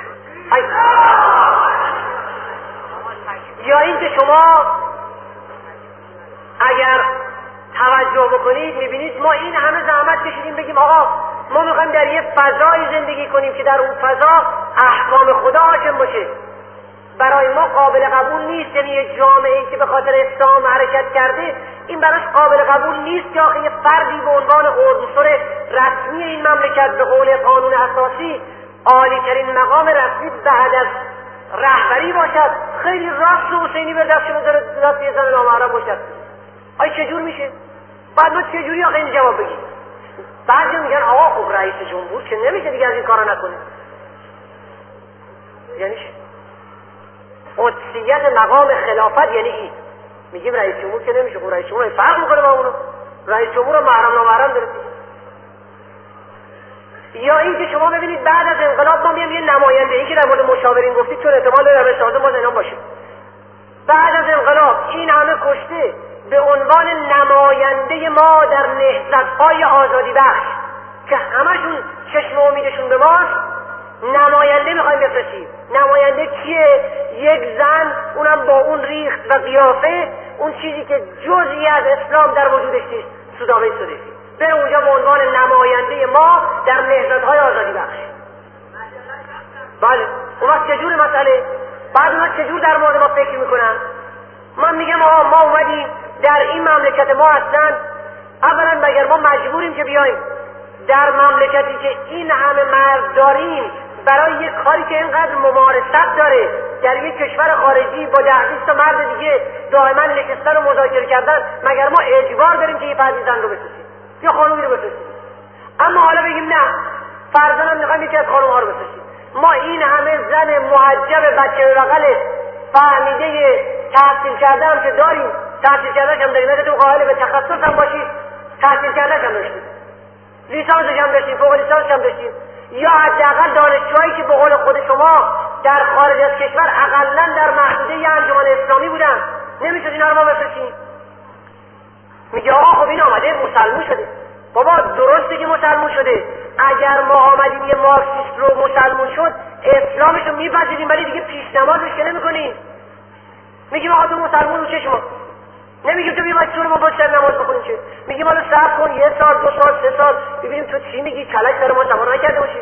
یا این که شما اگر توجه بکنید میبینید ما این همه زحمت کشیدیم بگیم آقا ما میخوایم در یه فضای زندگی کنیم که در اون فضا احکام خدا حاکم باشه. برای ما قابل قبول نیست، یعنی یه جامعه‌ای که به خاطر اسلام حرکت کرده این براش قابل قبول نیست که آخه یه فردی به عنوان عنصر رسمی این مملکت به قول قانون اساسی عالی ترین مقام رسمی بعد از رهبری باشد، خیلی راست و حسینی به دستش بذاره دست یه زن نامحرم باشد. آیا چجور میشه؟ بعد ما چجوری آخه این جواب بگیم؟ بعضی میگن آقا خب رئیس جمهور که نمیشه دیگه از این کارا نکنه. یعنی چی؟ قدسیت مقام خلافت یعنی این. میگیم رئیس جمهور که نمیشه، خب رئیس جمهور فرق میکنه با اونو. رئیس جمهور محرم نامحرم داره. یا این که شما ببینید بعد از انقلاب ما میام یه نماینده، این که در مورد مشاورین گفتید چون احتمال داره روش سازه ما اینا باشه. بعد از انقلاب این همه کشته به عنوان نماینده ما در نهضت‌های آزادی بخش که همشون چشم امیدشون به ماست، نماینده میخوایم بفرستیم. نماینده کیه؟ یک زن، اونم با اون ریخت و قیافه، اون چیزی که جزئی از اسلام در وجودش نیست، سودابه سودفی، بره اونجا به عنوان نماینده ما در نهضت‌های آزادی بخش. بله، اون وقت چجور مسئله؟ بعد اون چجور در مورد ما فکر میکنن؟ من میگم آقا ما اومدیم در این مملکت، ما اصلا اولا مگر ما مجبوریم که بیایم در مملکتی که این همه مرد داریم برای یک کاری که اینقدر ممارست داره در یک کشور خارجی با 10 تا مرد دیگه دائما نشستن و مذاکره کردن، مگر ما اجبار داریم که یه فرد زن رو بفرستیم یا خانومی رو بفرستیم؟ اما حالا بگیم نه، فرضاً هم میخوایم یکی از خانوم‌ها رو بفرستیم. ما این همه زن محجب بچه به بغل فهمیده تحصیل کرده هم که داریم، تحصیل کرده هم داریم، تو قائل به تخصص هم باشید، تحصیل کرده هم داشتیم، لیسانسش هم داشتیم، فوق لیسانسش هم داشتیم، یا حداقل دانشجوهایی که به قول خود شما در خارج از کشور اقلاً در محدوده یه انجمن اسلامی بودن، نمیشد اینا رو ما بفرستیم؟ میگه آقا خب این آمده مسلمون شده. بابا درسته که مسلمون شده، اگر ما آمدیم یه مارکسیست رو مسلمون شد اسلامش رو میپذیریم ولی دیگه پیش نمازش که نمیکنیم. میگیم آقا تو مسلمون رو چشم، نمیگیم تو بیا باید سور ما باید نماز بخونیم چه، میگیم حالا صبر کن 1 سال 2 سال 3 سال ببینیم تو چی میگی، کلک سر ما سوار نکرده باشی.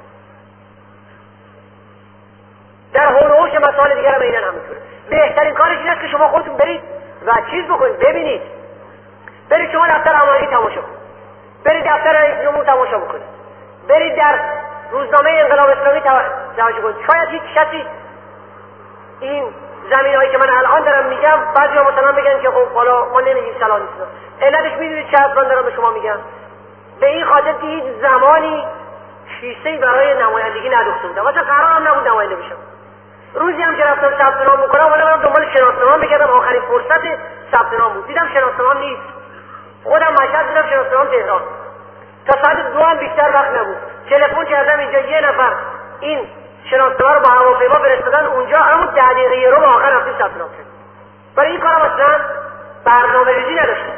در حول و حوش مسائل دیگر هم اینن همینطوره. بهترین کارش این است که شما خودتون برید و چیز بکنید، ببینید، برید شما دفتر امنیتی تماشا کنید، برید دفتر رئیس جمهور تماشا بکنید، برید در روزنامه انقلاب اسلامی تماشا کنید. شاید هیچ کسی این زمینهایی که من الان دارم میگم بعضیا مثلا بگن که خب حالا ما نمیگیم سلام نیست. علتش میدونید چه اصلا دارم به شما میگم؟ به این خاطر که هیچ زمانی شیسه‌ای برای نمایندگی نداشته بودم، واسه قرار هم نبود نماینده بشم. روزی هم که رفتم ثبت نام میکنم اومدم دنبال شناسنامه‌ام بگردم، آخرین فرصت ثبت نام بود، دیدم شناسنامه‌ام نیست. خودم مشهد بودم، شناسنامه‌ام تهران. تا ساعت 2 هم بیشتر وقت نبود، تلفن کردم اینجا، یه نفر این شناسنامه رو با هواپیما فرستادن اونجا، اما 10 دقیقه رو به آخر رفتیم ثبت نام کردیم. برای این کارم اصلا برنامه‌ریزی نداشتم،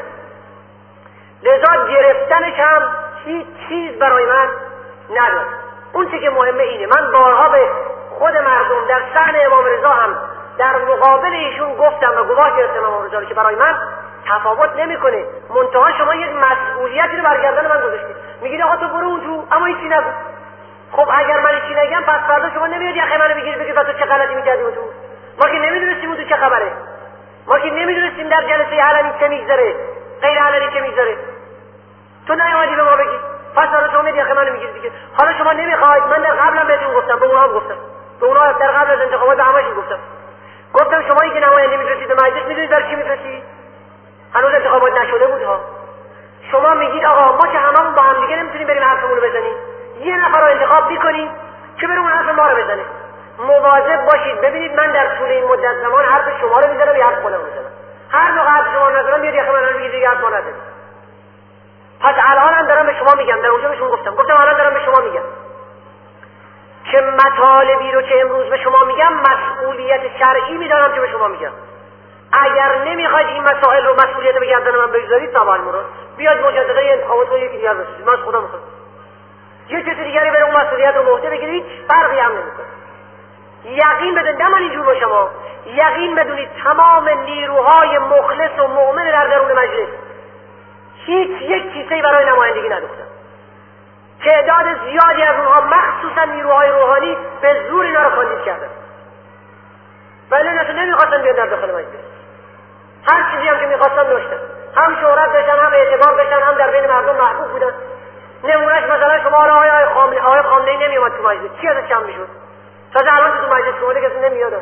لذا گرفتنش هم هیچ چیز برای من نداشت. اون چی که مهمه اینه، من بارها به خود مردم در شأن امام رضا هم در مقابل ایشون گفتم و گواه گرفتم امام رضا که برای من تفاوت نمیکنه، منتها شما یک مسئولیتی رو برگردن من گذاشتید. میگید آقا تو برو اون تو، اما هیچی نگو. خب اگر من هیچی نگم پس فردا شما نمیاد یخه منو بگیرید بگید تو چه غلطی میکردی اون تو؟ ما که نمیدونستیم اون تو چه خبره، ما که نمیدونستیم در جلسه علنی چه میگذره، غیر علنی چه میگذره. تو نیومدی به ما بگی، پس فردا شما میاد یخه منو میگیرید دیگه. حالا شما نمیخواید، من در قبلم بهتون گفتم، به اونها هم گفتم، به اونها در قبل از انتخابات به همه‌شون گفتم شما این که نماینده میفرستید به مجلس میدونید برای چی میفرستید؟ هنوز انتخابات نشده بود ها. شما میگید آقا ما که هممون با هم دیگه نمیتونیم بریم حرفمون رو بزنیم، یه نفر رو انتخاب میکنیم که بره اون حرف ما رو بزنه. مواظب باشید. ببینید من در طول این مدت زمان حرف شما رو میزنم یا حرف خودم میزنم، هر موقع حرف شما نزنم بیاد یخه من رو بگید دیگه حرف ما نزنید. پس الان هم دارم به شما میگم، در اونجا بهشون گفتم الان دارم به شما میگم که مطالبی رو که امروز به شما میگم مسئولیت شرعی میدارم که به شما میگم. اگر نمیخواید این مسائل رو مسئولیت به گردن من بگذارید طبعا بیاد مجددا انتخابات رو یکی دیگر بسازید، من از خدا میخوام یه کسی دیگری بره اون مسئولیت رو به عهده بگیره، هیچ فرقی هم نمیکنه. یقین بدونید، نه من اینجور با شما، یقین بدونید تمام نیروهای مخلص و مؤمن در درون مجلس هیچ یک کیسه‌ای برای نمایندگی نداشتن. تعداد زیادی از اونها مخصوصا نیروهای روحانی به زور اینا رو کاندید کردن، ولی اصلا نمیخواستن بیاد در داخل مجلس. هر چیزی هم که میخواستن داشتن، هم شهرت داشتن، هم اعتبار داشتن، هم در بین مردم محبوب بودن. نمونهش مثلا شما آقای خامنه‌ای نمیومد تو مجلس، چی ازش کم میشد؟ تازه الان تو مجلس اومده کسی نمیاد،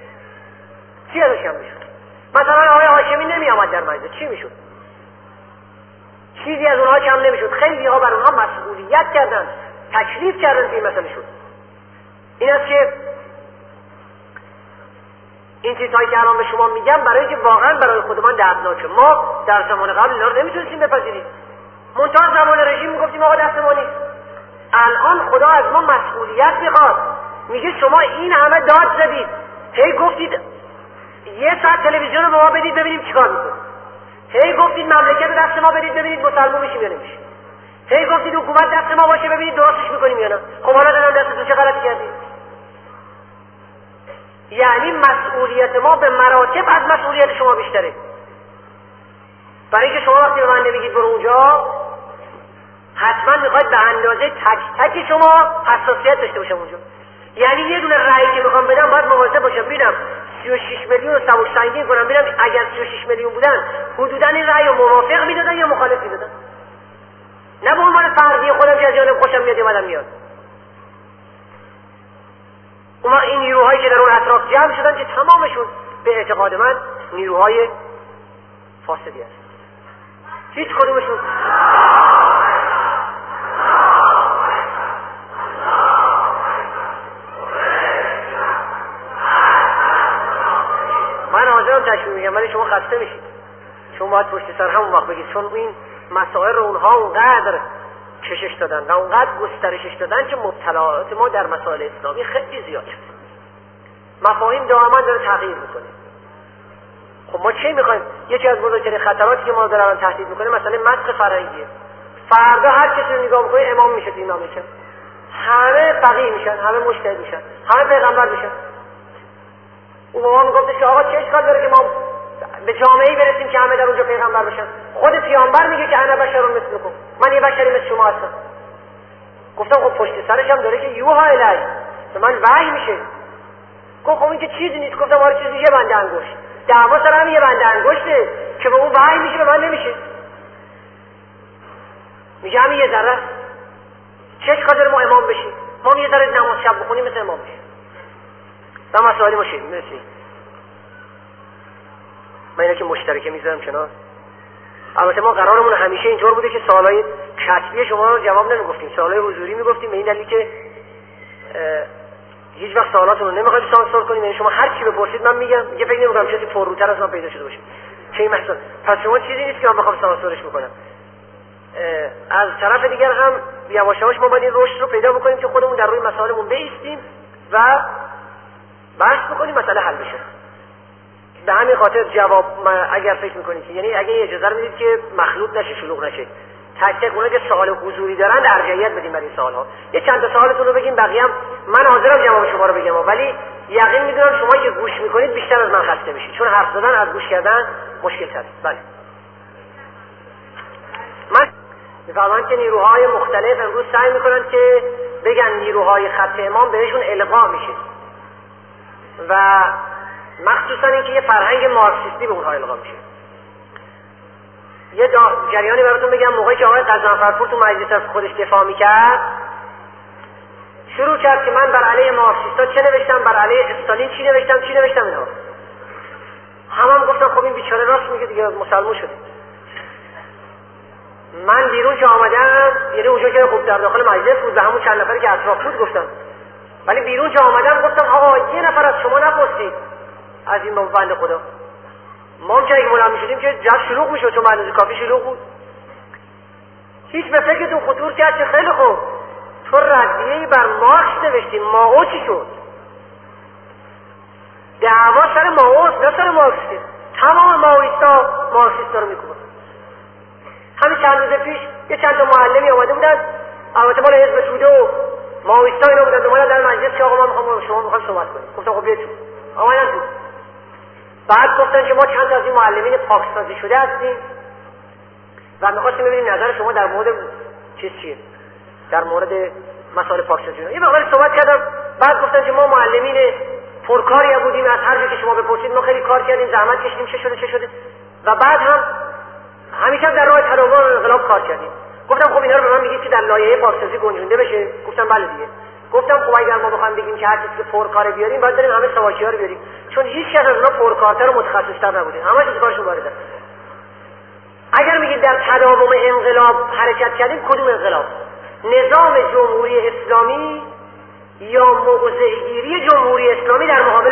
چی ازش کم میشد؟ مثلا آقای هاشمی نمیامد در مجلس، چی میشد؟ چیزی از اونها کم نمیشد. خیلی ها بر اونها مسئولیت کردن، تکلیف کردن که این مسئله شد. این است که این چیزهایی که الان به شما میگم برای که واقعا برای خودمان دردناکه. ما در زمان قبل اینا رو نمیتونستیم بپذیریم. منتها زمان رژیم میگفتیم آقا دست ما نیست. الان خدا از ما مسئولیت میخواد. میگه شما این همه داد زدید، هی گفتید یه ساعت تلویزیون رو به ما بدید ببینیم چیکار میکنه، هی گفتید مملکت دست ما بدید ببینید مسلمان میشیم یا نمیشیم، هی گفتید حکومت دست ما باشه ببینید درستش میکنیم یا نه. خب حالا دادم دستتون چه غلطی کردید؟ یعنی مسئولیت ما به مراتب از مسئولیت شما بیشتره. برای که شما وقتی به من نمیگید برو اونجا، حتما میخواید به اندازه تک تک شما حساسیت داشته باشم اونجا. یعنی یه دونه رأی که میخوام بدم باید مواظب باشم ببینم 36 میلیون رو سبک سنگین کنم، ببینم اگر 36 میلیون بودن حدودا این رأی رو موافق میدادن یا مخالف میدادن، نه به عنوان فردی خودم که از جانب خوشم میاد اومدم میاد. اما این نیروهایی که در اون اطراف جمع شدن که تمامشون به اعتقاد من نیروهای فاسدی هست، هیچ کدومشون من حاضرم تشویق میگم ولی شما خسته میشید، شما باید پشت سر همون وقت بگید، چون این مسائل رو اونها اونقدر کشش دادن و اونقدر گسترشش دادن که مبتلاات ما در مسائل اسلامی خیلی زیاد شد. مفاهیم دائما داره تغییر میکنه. خب ما چی میخوایم؟ یکی از بزرگترین خطراتی که ما دارن تهدید میکنه مثلا مسخ فرهنگیه. فردا هر کسی رو نگاه میکنه امام میشه تو این مملکت، همه فقیه میشن، همه مجتهد میشن، همه پیغمبر میشن. اون موقع میگفت که آقا چه اشکال داره که ما به جامعه‌ای برسیم که همه در اونجا پیغمبر بشن؟ خود پیامبر میگه که انا بشر مثلکم، من یه بشری مثل شما هستم. گفتم خب پشت سرش هم داره که یوها الی، به من وحی میشه. گفت خب این که چیزی نیست. گفتم آره چیزی، یه بنده انگشت، دعوا سر هم یه بنده انگشته که به اون وحی میشه به من نمیشه. میگه همین یه ذره چه اشکال داره ما امام بشیم؟ ما یه ذره نماز شب بخونیم مثل امام بشیم. و مسائلی باشه مرسی. من اینا که مشترکه میذارم کنار. البته ما قرارمون همیشه اینطور بوده که سوالای کتبی شما رو جواب نمیگفتیم، سوالای حضوری میگفتیم، به این دلیل که هیچ وقت سوالاتون رو نمیخوایم سانسور کنیم. یعنی شما هر چی بپرسید من میگم، دیگه فکر نمی‌کنم چیزی پرروتر از من پیدا شده باشه. چه این مثلا پس شما چیزی نیست که من بخوام سانسورش بکنم. از طرف دیگر هم یواش یواش ما باید این رشد رو پیدا بکنیم که خودمون در روی مسائلمون بایستیم و بحث بکنیم مسئله حل بشه. به همین خاطر جواب اگر فکر میکنید که یعنی اگه اجازه میدید که مخلوط نشه، شلوغ نشه، تک تک اونایی که سوال حضوری دارن ارجحیت بدیم برای این سوال‌ها. یه چند تا سوالتون رو بگیم، بقیه هم من حاضرم جواب شما رو بگم، ولی یقین میدونم شما که گوش میکنید بیشتر از من خسته میشید، چون حرف زدن از گوش کردن مشکل تره. بله من میفهمم که نیروهای مختلف امروز سعی میکنن که بگن نیروهای خط امام بهشون القا میشه و مخصوصا اینکه یه فرهنگ مارکسیستی به اونها القا میشه. یه جریانی براتون بگم، موقعی که آقای غضنفرپور تو مجلس از خودش دفاع میکرد شروع کرد که من بر علیه مارکسیستا چه نوشتم، بر علیه استالین چی نوشتم اینا. هم گفتم خب این بیچاره راست میگه دیگه، مسلمان شده. من بیرون که آمدم، یعنی اونجا که خب در داخل مجلس بود به همون چند نفری که اطراف بود گفتم، ولی بیرون که آمدم گفتم آقا یه نفر از شما نپرسید از این بنده خدا. ما که اگه ملام میشدیم که جب شلوغ میشد، چون معنی کافی شلوغ بود. هیچ به فکرتون خطور کرد که خیلی خوب تو ردیه‌ای بر مارکس نوشتی، مائو چی شد؟ دعوا سر مائوست نه سر مارکس که تمام مائویستا مارکسیستا رو میکنن. همین چند روز پیش یه چند تا معلمی آمده بودن، البته مال حزب توده و مائویستا اینا بودن، اومدن در مجلس که آقا من شما میخوام صحبت کنیم. گفتم خب بیا تو. آمدن تو. بعد گفتن که ما چند تا از این معلمین پاکسازی شده هستیم و می‌خواستیم ببینیم نظر شما در مورد چیه، در مورد مسائل پاکسازی. یه مقدار صحبت کردم، بعد گفتن که ما معلمین پرکاری بودیم، از هر جا که شما بپرسید ما خیلی کار کردیم، زحمت کشیدیم، چه شده و بعد هم همیشه در راه تداوم انقلاب کار کردیم. گفتم خب اینا رو به من میگید که در لایحه پاکسازی گنجونده بشه؟ گفتم بله دیگه. گفتم خب اگر ما بخوایم بگیم که هر کسی که پرکار بیاریم باید بریم همه سواکی‌ها رو بیاریم، چون هیچ کس از اونها پرکارتر و متخصص‌تر نبوده، همه چیز کارشون واردن. اگر میگید در تداوم انقلاب حرکت کردیم، کدوم انقلاب؟ نظام جمهوری اسلامی یا موضع‌گیری جمهوری اسلامی در مقابل آمریکا؟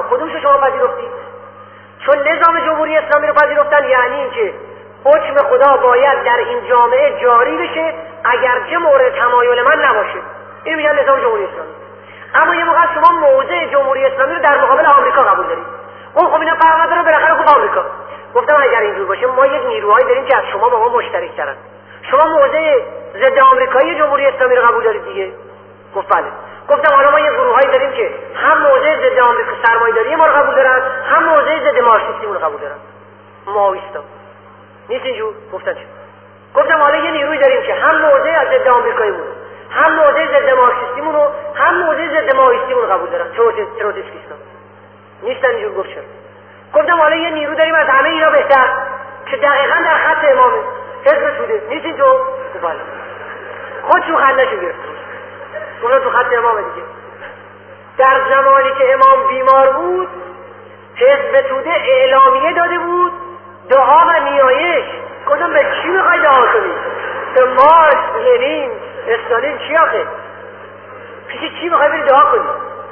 کدومشو شما پذیرفتید؟ چون نظام جمهوری اسلامی رو پذیرفتن یعنی اینکه حکم خدا باید در این جامعه جاری بشه اگرچه مورد تمایل من نباشه. این میگن نظام جمهوری اسلامی. اما یه موقع شما موضع جمهوری اسلامی رو در مقابل آمریکا قبول دارید. خب اینا فرق نداره، بالاخره گفت آمریکا. گفتم اگر اینجور باشه ما یک نیروهایی داریم که از شما با ما مشترک ترن. شما موضع ضد آمریکایی جمهوری اسلامی رو قبول دارید دیگه؟ گفت بله. گفتم حالا ما یه گروهایی داریم که هم موضع ضد آمریکا سرمایه‌داری ما رو قبول دارن، هم موضع ضد مارکسیسم رو قبول دارن. ماویستا. نیست اینجور؟ گفتن چه؟ گفتم حالا یه نیروی داریم که هم موضع ضد آمریکایی مون، هم موضع ضد مارکسیسم رو، هم موضع ضد ماویستی رو قبول دارن. تروتسکیستا. نیستن اینجور. گفت چرا؟ گفتم حالا یه نیرو داریم از همه اینا بهتر که دقیقاً در خط امامه. حزب توده. نیست اینجور؟ گفت بله. خودشون خنده‌شو گرفت. گفتم تو خط امامه دیگه. در زمانی که امام بیمار بود حزب توده اعلامیه داده بود دعا و نیایش. گفتم به چی میخوای دعا کنی؟ به مارکس، لنین، استالین چی آخه؟ پیش چی میخوای بری دعا کنی؟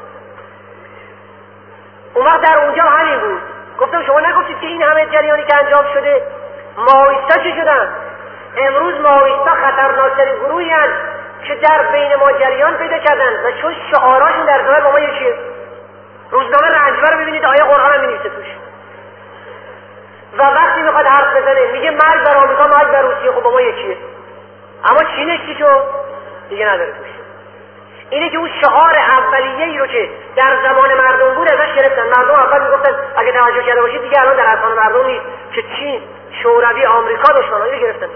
اون وقت در اونجا همین بود. گفتم شما نگفتید که این همه جریانی که انجام شده ماویستا چی شدن؟ امروز ماویستا خطرناکترین گروهی هستند که در بین ما جریان پیدا کردن و چون شعاراشون در ظاهر با ما یکیه. روزنامه رنجبر رو ببینید آیه قرآن هم می‌نویسه توش و وقتی میخواد حرف بزنه میگه مرگ بر آمریکا، مرگ بر روسیه. خب با ما یکیه. اما چینش چی شد؟ دیگه نداره توش. اینه که اون شعار اولیه‌ای رو که در زمان مردم بود ازش گرفتن. مردم اول میگفتن اگه توجه کرده باشید دیگه الان در اذهان مردم نیست که چین، شوروی، آمریکا دشمنایی رو گرفتن.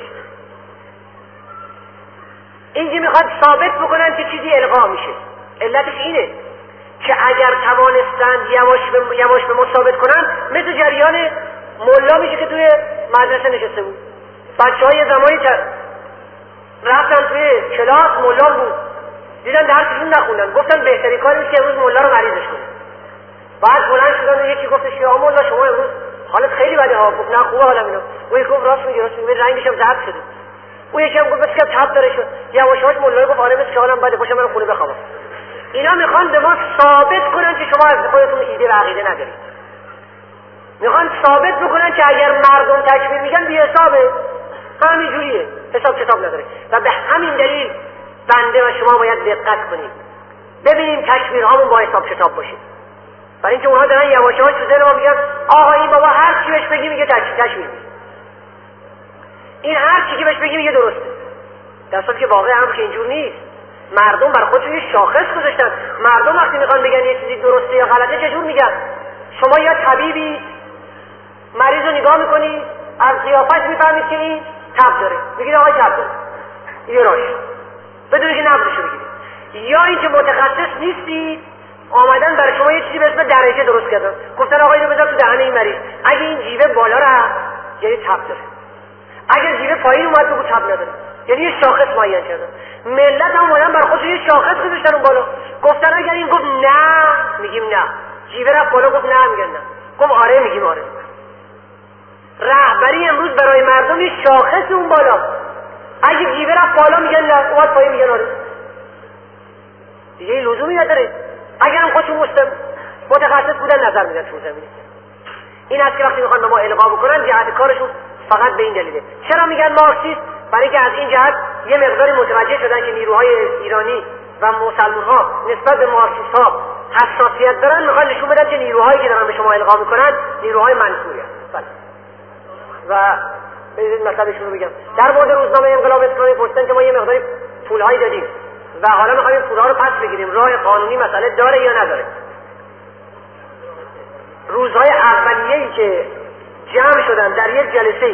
اینجا میخواد ثابت بکنن که چیزی القا میشه. علتش اینه که اگر توانستند یواش به ما ثابت کنن مثل جریان ملا میشه که توی مدرسه نشسته بود. بچه‌ها یه زمانی رفتن توی کلاس، ملا بود، دیدن درسشون نخوندن، گفتن بهترین کار میشه که امروز ملا رو مریضش کنیم. بعد بلند شدن و یکی گفتش که ملا شما امروز حالت خیلی بده ها. گفت نه خوبه حالم اینا. اون یکی گفت راست میگه رنگش هم زرد شده. اون یکی هم گفت بس که تب داره شد. یواشاش ملا گفت آره مثل که حالم بده، پاشم برم خونه بخوابم. اینا میخوان به ما ثابت کنن که شما از خودتون ایده و عقیده ندارید. میخوان ثابت بکنن که اگر مردم تکبیر میگن بی حسابه. همین جوریه، حساب کتاب نداره. و به همین دلیل بنده و شما باید دقت کنیم ببینیم تکبیرهامون با حساب کتاب باشه. برای اینکه اونها دارن یواشاش تو ذهن ما میگن آقا این بابا هر چی بهش بگی میگه تکبیر، این هر چی که بهش بگی میگه درسته، در صورتی که واقعا هم که اینجور نیست. مردم بر خودشون یه شاخص گذاشتن. مردم وقتی میخوان بگن یه چیزی درسته یا غلطه چجور میگن؟ شما یا طبیبی مریض رو نگاه میکنی از قیافش میفهمید که این تب داره، میگید آقا تب داره، یه راش بدون که نبضشو بگیرید. یا اینکه متخصص نیستی آمدن برای شما یه چیزی به اسم درجه درست کردن، گفتن آقا اینو بذار تو دهن این مریض، اگه این جیوه بالا رفت یعنی تب داره، اگر جیوه پایین اومد بگو تب نداره، یعنی یه شاخص معین کردن. ملت هم اومدن برای خودشون یه شاخص گذاشتن اون بالا، گفتن اگر این گفت نه میگیم نه، جیوه رفت بالا گفت نه میگن نه، گفت آره میگیم آره. رهبری امروز برای مردم یه شاخص اون بالا، اگه جیوه رفت بالا میگن نه، اومد پایین میگن آره. دیگه این لزومی نداره. اگر هم خودشون متخصص بودن نظر میدن تو زمین. این است که وقتی میخوان به ما القا بکنن جهت کارشون فقط به این دلیله. چرا میگن مارکسیست؟ برای که از این جهت یه مقداری متوجه شدن که نیروهای ایرانی و مسلمان‌ها نسبت به مارکسیست‌ها حساسیت دارن، میخوان نشون بدن که نیروهایی که دارن به شما القا میکنن نیروهای منصوری هستند. و بذارید مطلبشون رو بگم. در مورد روزنامه انقلاب اسلامی پرسیدن که ما یه مقداری پول‌هایی دادیم و حالا میخوایم پول‌ها رو پس بگیریم، راه قانونی مسئله داره یا نداره؟ روزهای اولیه‌ای که جمع شدن در یک جلسه‌ای،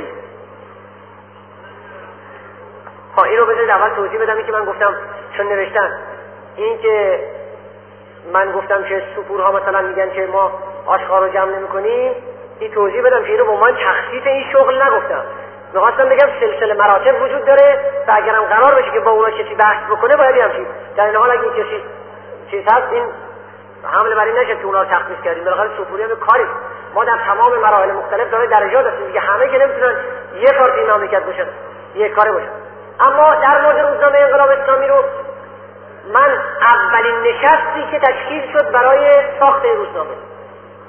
این رو بذارید اول توضیح بدم. این که من گفتم چون نوشتن این که من گفتم که سفورها مثلا میگن که ما آشغال رو جمع نمی‌کنیم، این توضیح بدم که این رو به عنوان تخصیص این شغل نگفتم. می‌خواستم بگم سلسله مراتب وجود داره و اگرم قرار بشه که با اونا کسی بحث بکنه باید همچین در این حال اگه این کسی چیز هست این حمله بر این نشه که اونا رو تخصیص کردیم. بالاخره سفوری هم کاری ما در تمام مراحل مختلف داره درجات هستیم دیگه، همه که نمیتونن یک کار تو این مملکت باشن، یک کاره باشن. اما در مورد روزنامه انقلاب اسلامی رو من اولین نشستی که تشکیل شد برای ساخت روزنامه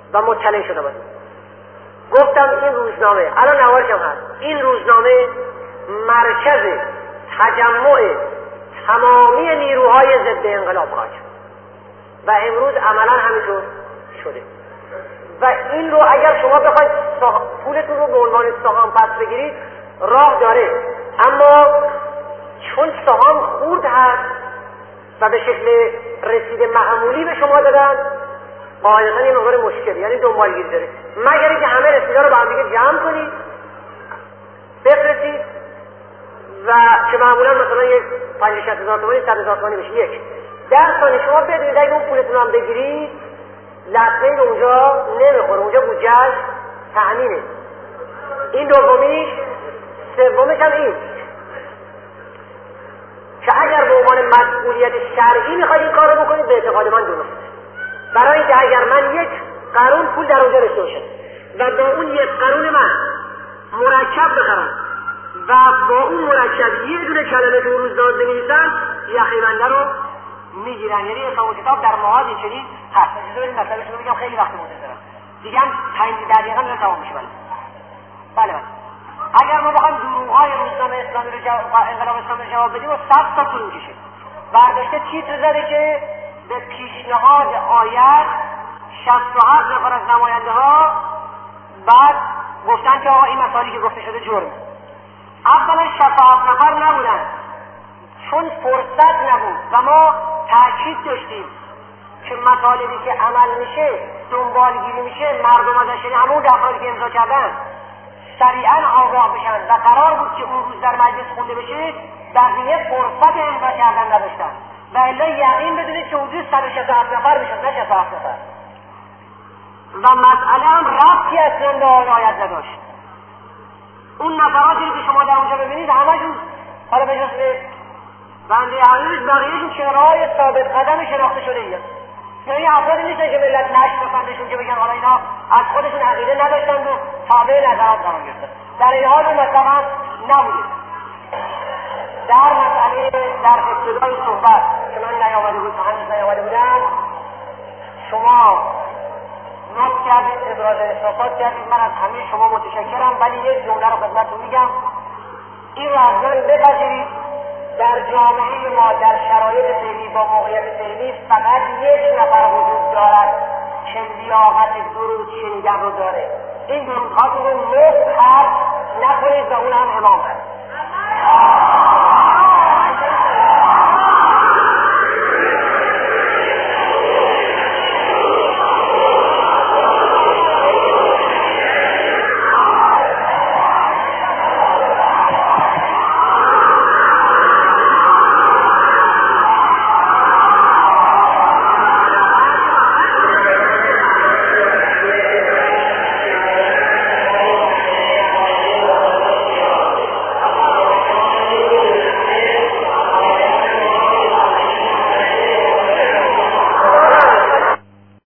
و مطلع شده بود. گفتم این روزنامه الان نوارش هم هست، این روزنامه مرکز تجمع تمامی نیروهای ضد انقلاب خواهد شد و امروز عملا همینطور شده. و این رو اگر شما بخواید پولتون رو به عنوان سهام پس بگیرید راه داره، اما چون سهام خورد هست و به شکل رسید معمولی به شما دادن، قاعدتا یه مقدار مشکل، یعنی دنبالگیری داره، مگر اینکه همه رسیدها رو با هم دیگه جمع کنید بفرستید و که معمولا مثلا یک 50-60 تومانی 100,000 تومانی بشه. یک در ثانیه شما بدونید اگه اون پولتون هم بگیرید لطمه اونجا نمیخوره، اونجا بودجه‌اش تأمینه. این دومیش. سومش هم این که اگر به عنوان مسئولیت شرعی میخواید این کار رو بکنید به اعتقاد من درست، برای اینکه اگر من یک قرون پول در اونجا داشته باشم و با اون یک قرون من مرکب بخرم و با اون مرکب یه دونه کلمه تو روزنامه بنویسم، یخی بنده رو میگیرن. یعنی حساب و کتاب در مواد اینجوری هست. اجازه بدید مطلبش رو بگم، خیلی وقت منتظرم دیگه هم 5 دقیقه دیگه تمام میشه. بله اگر ما بخوایم دروغ‌های روزنامه اسلامی رو انقلاب اسلامی رو جواب بدیم و 100 تا طول می‌کشه. برداشته تیتر زده که به پیشنهاد آیت 67 نفر از نماینده‌ها بعد گفتن که آقا این مسائلی که گفته شده جرمه. اولا 67 نفر نبودن چون فرصت نبود و ما تاکید داشتیم که مطالبی که عمل میشه دنبالگیری میشه مردم ازش، یعنی همون دفعاتی که امضا کردن سریعا آگاه بشن و قرار بود که اون روز در مجلس خونده بشه، بقیه فرصت امضا کردن نداشتن و الا یقین بدونید که حدود 167 نفر میشد نه 67 نفر و مسئله هم ربطی اصلا به آن آیت نداشت. اون نفراتی که شما در اونجا ببینید همشون حالا به جز بنده عزیز بقیهشون چهره‌های ثابت قدم شناخته شده ایه، یعنی افرادی نیستن که ملت نشت بفندشون که بگن حالا اینا از خودشون عقیده نداشتند و تابع نظرات قرار گرفتن. در این حال اون مثلا نبوده. در مسئله در ابتدای صحبت که من نیامده بود و هنوز نیامده بودم شما نوت کردید، ابراز احساسات کردید، من از همه شما متشکرم، ولی یک جمله رو خدمتتون میگم، این رو از من بپذیرید. در جامعه ما در شرایط فعلی با موقعیت فعلی فقط یک نفر وجود دارد که لیاقت درود شنیدن رو داره. این درودهاتون رو 9 حرف نکنید و اون هم امام هست.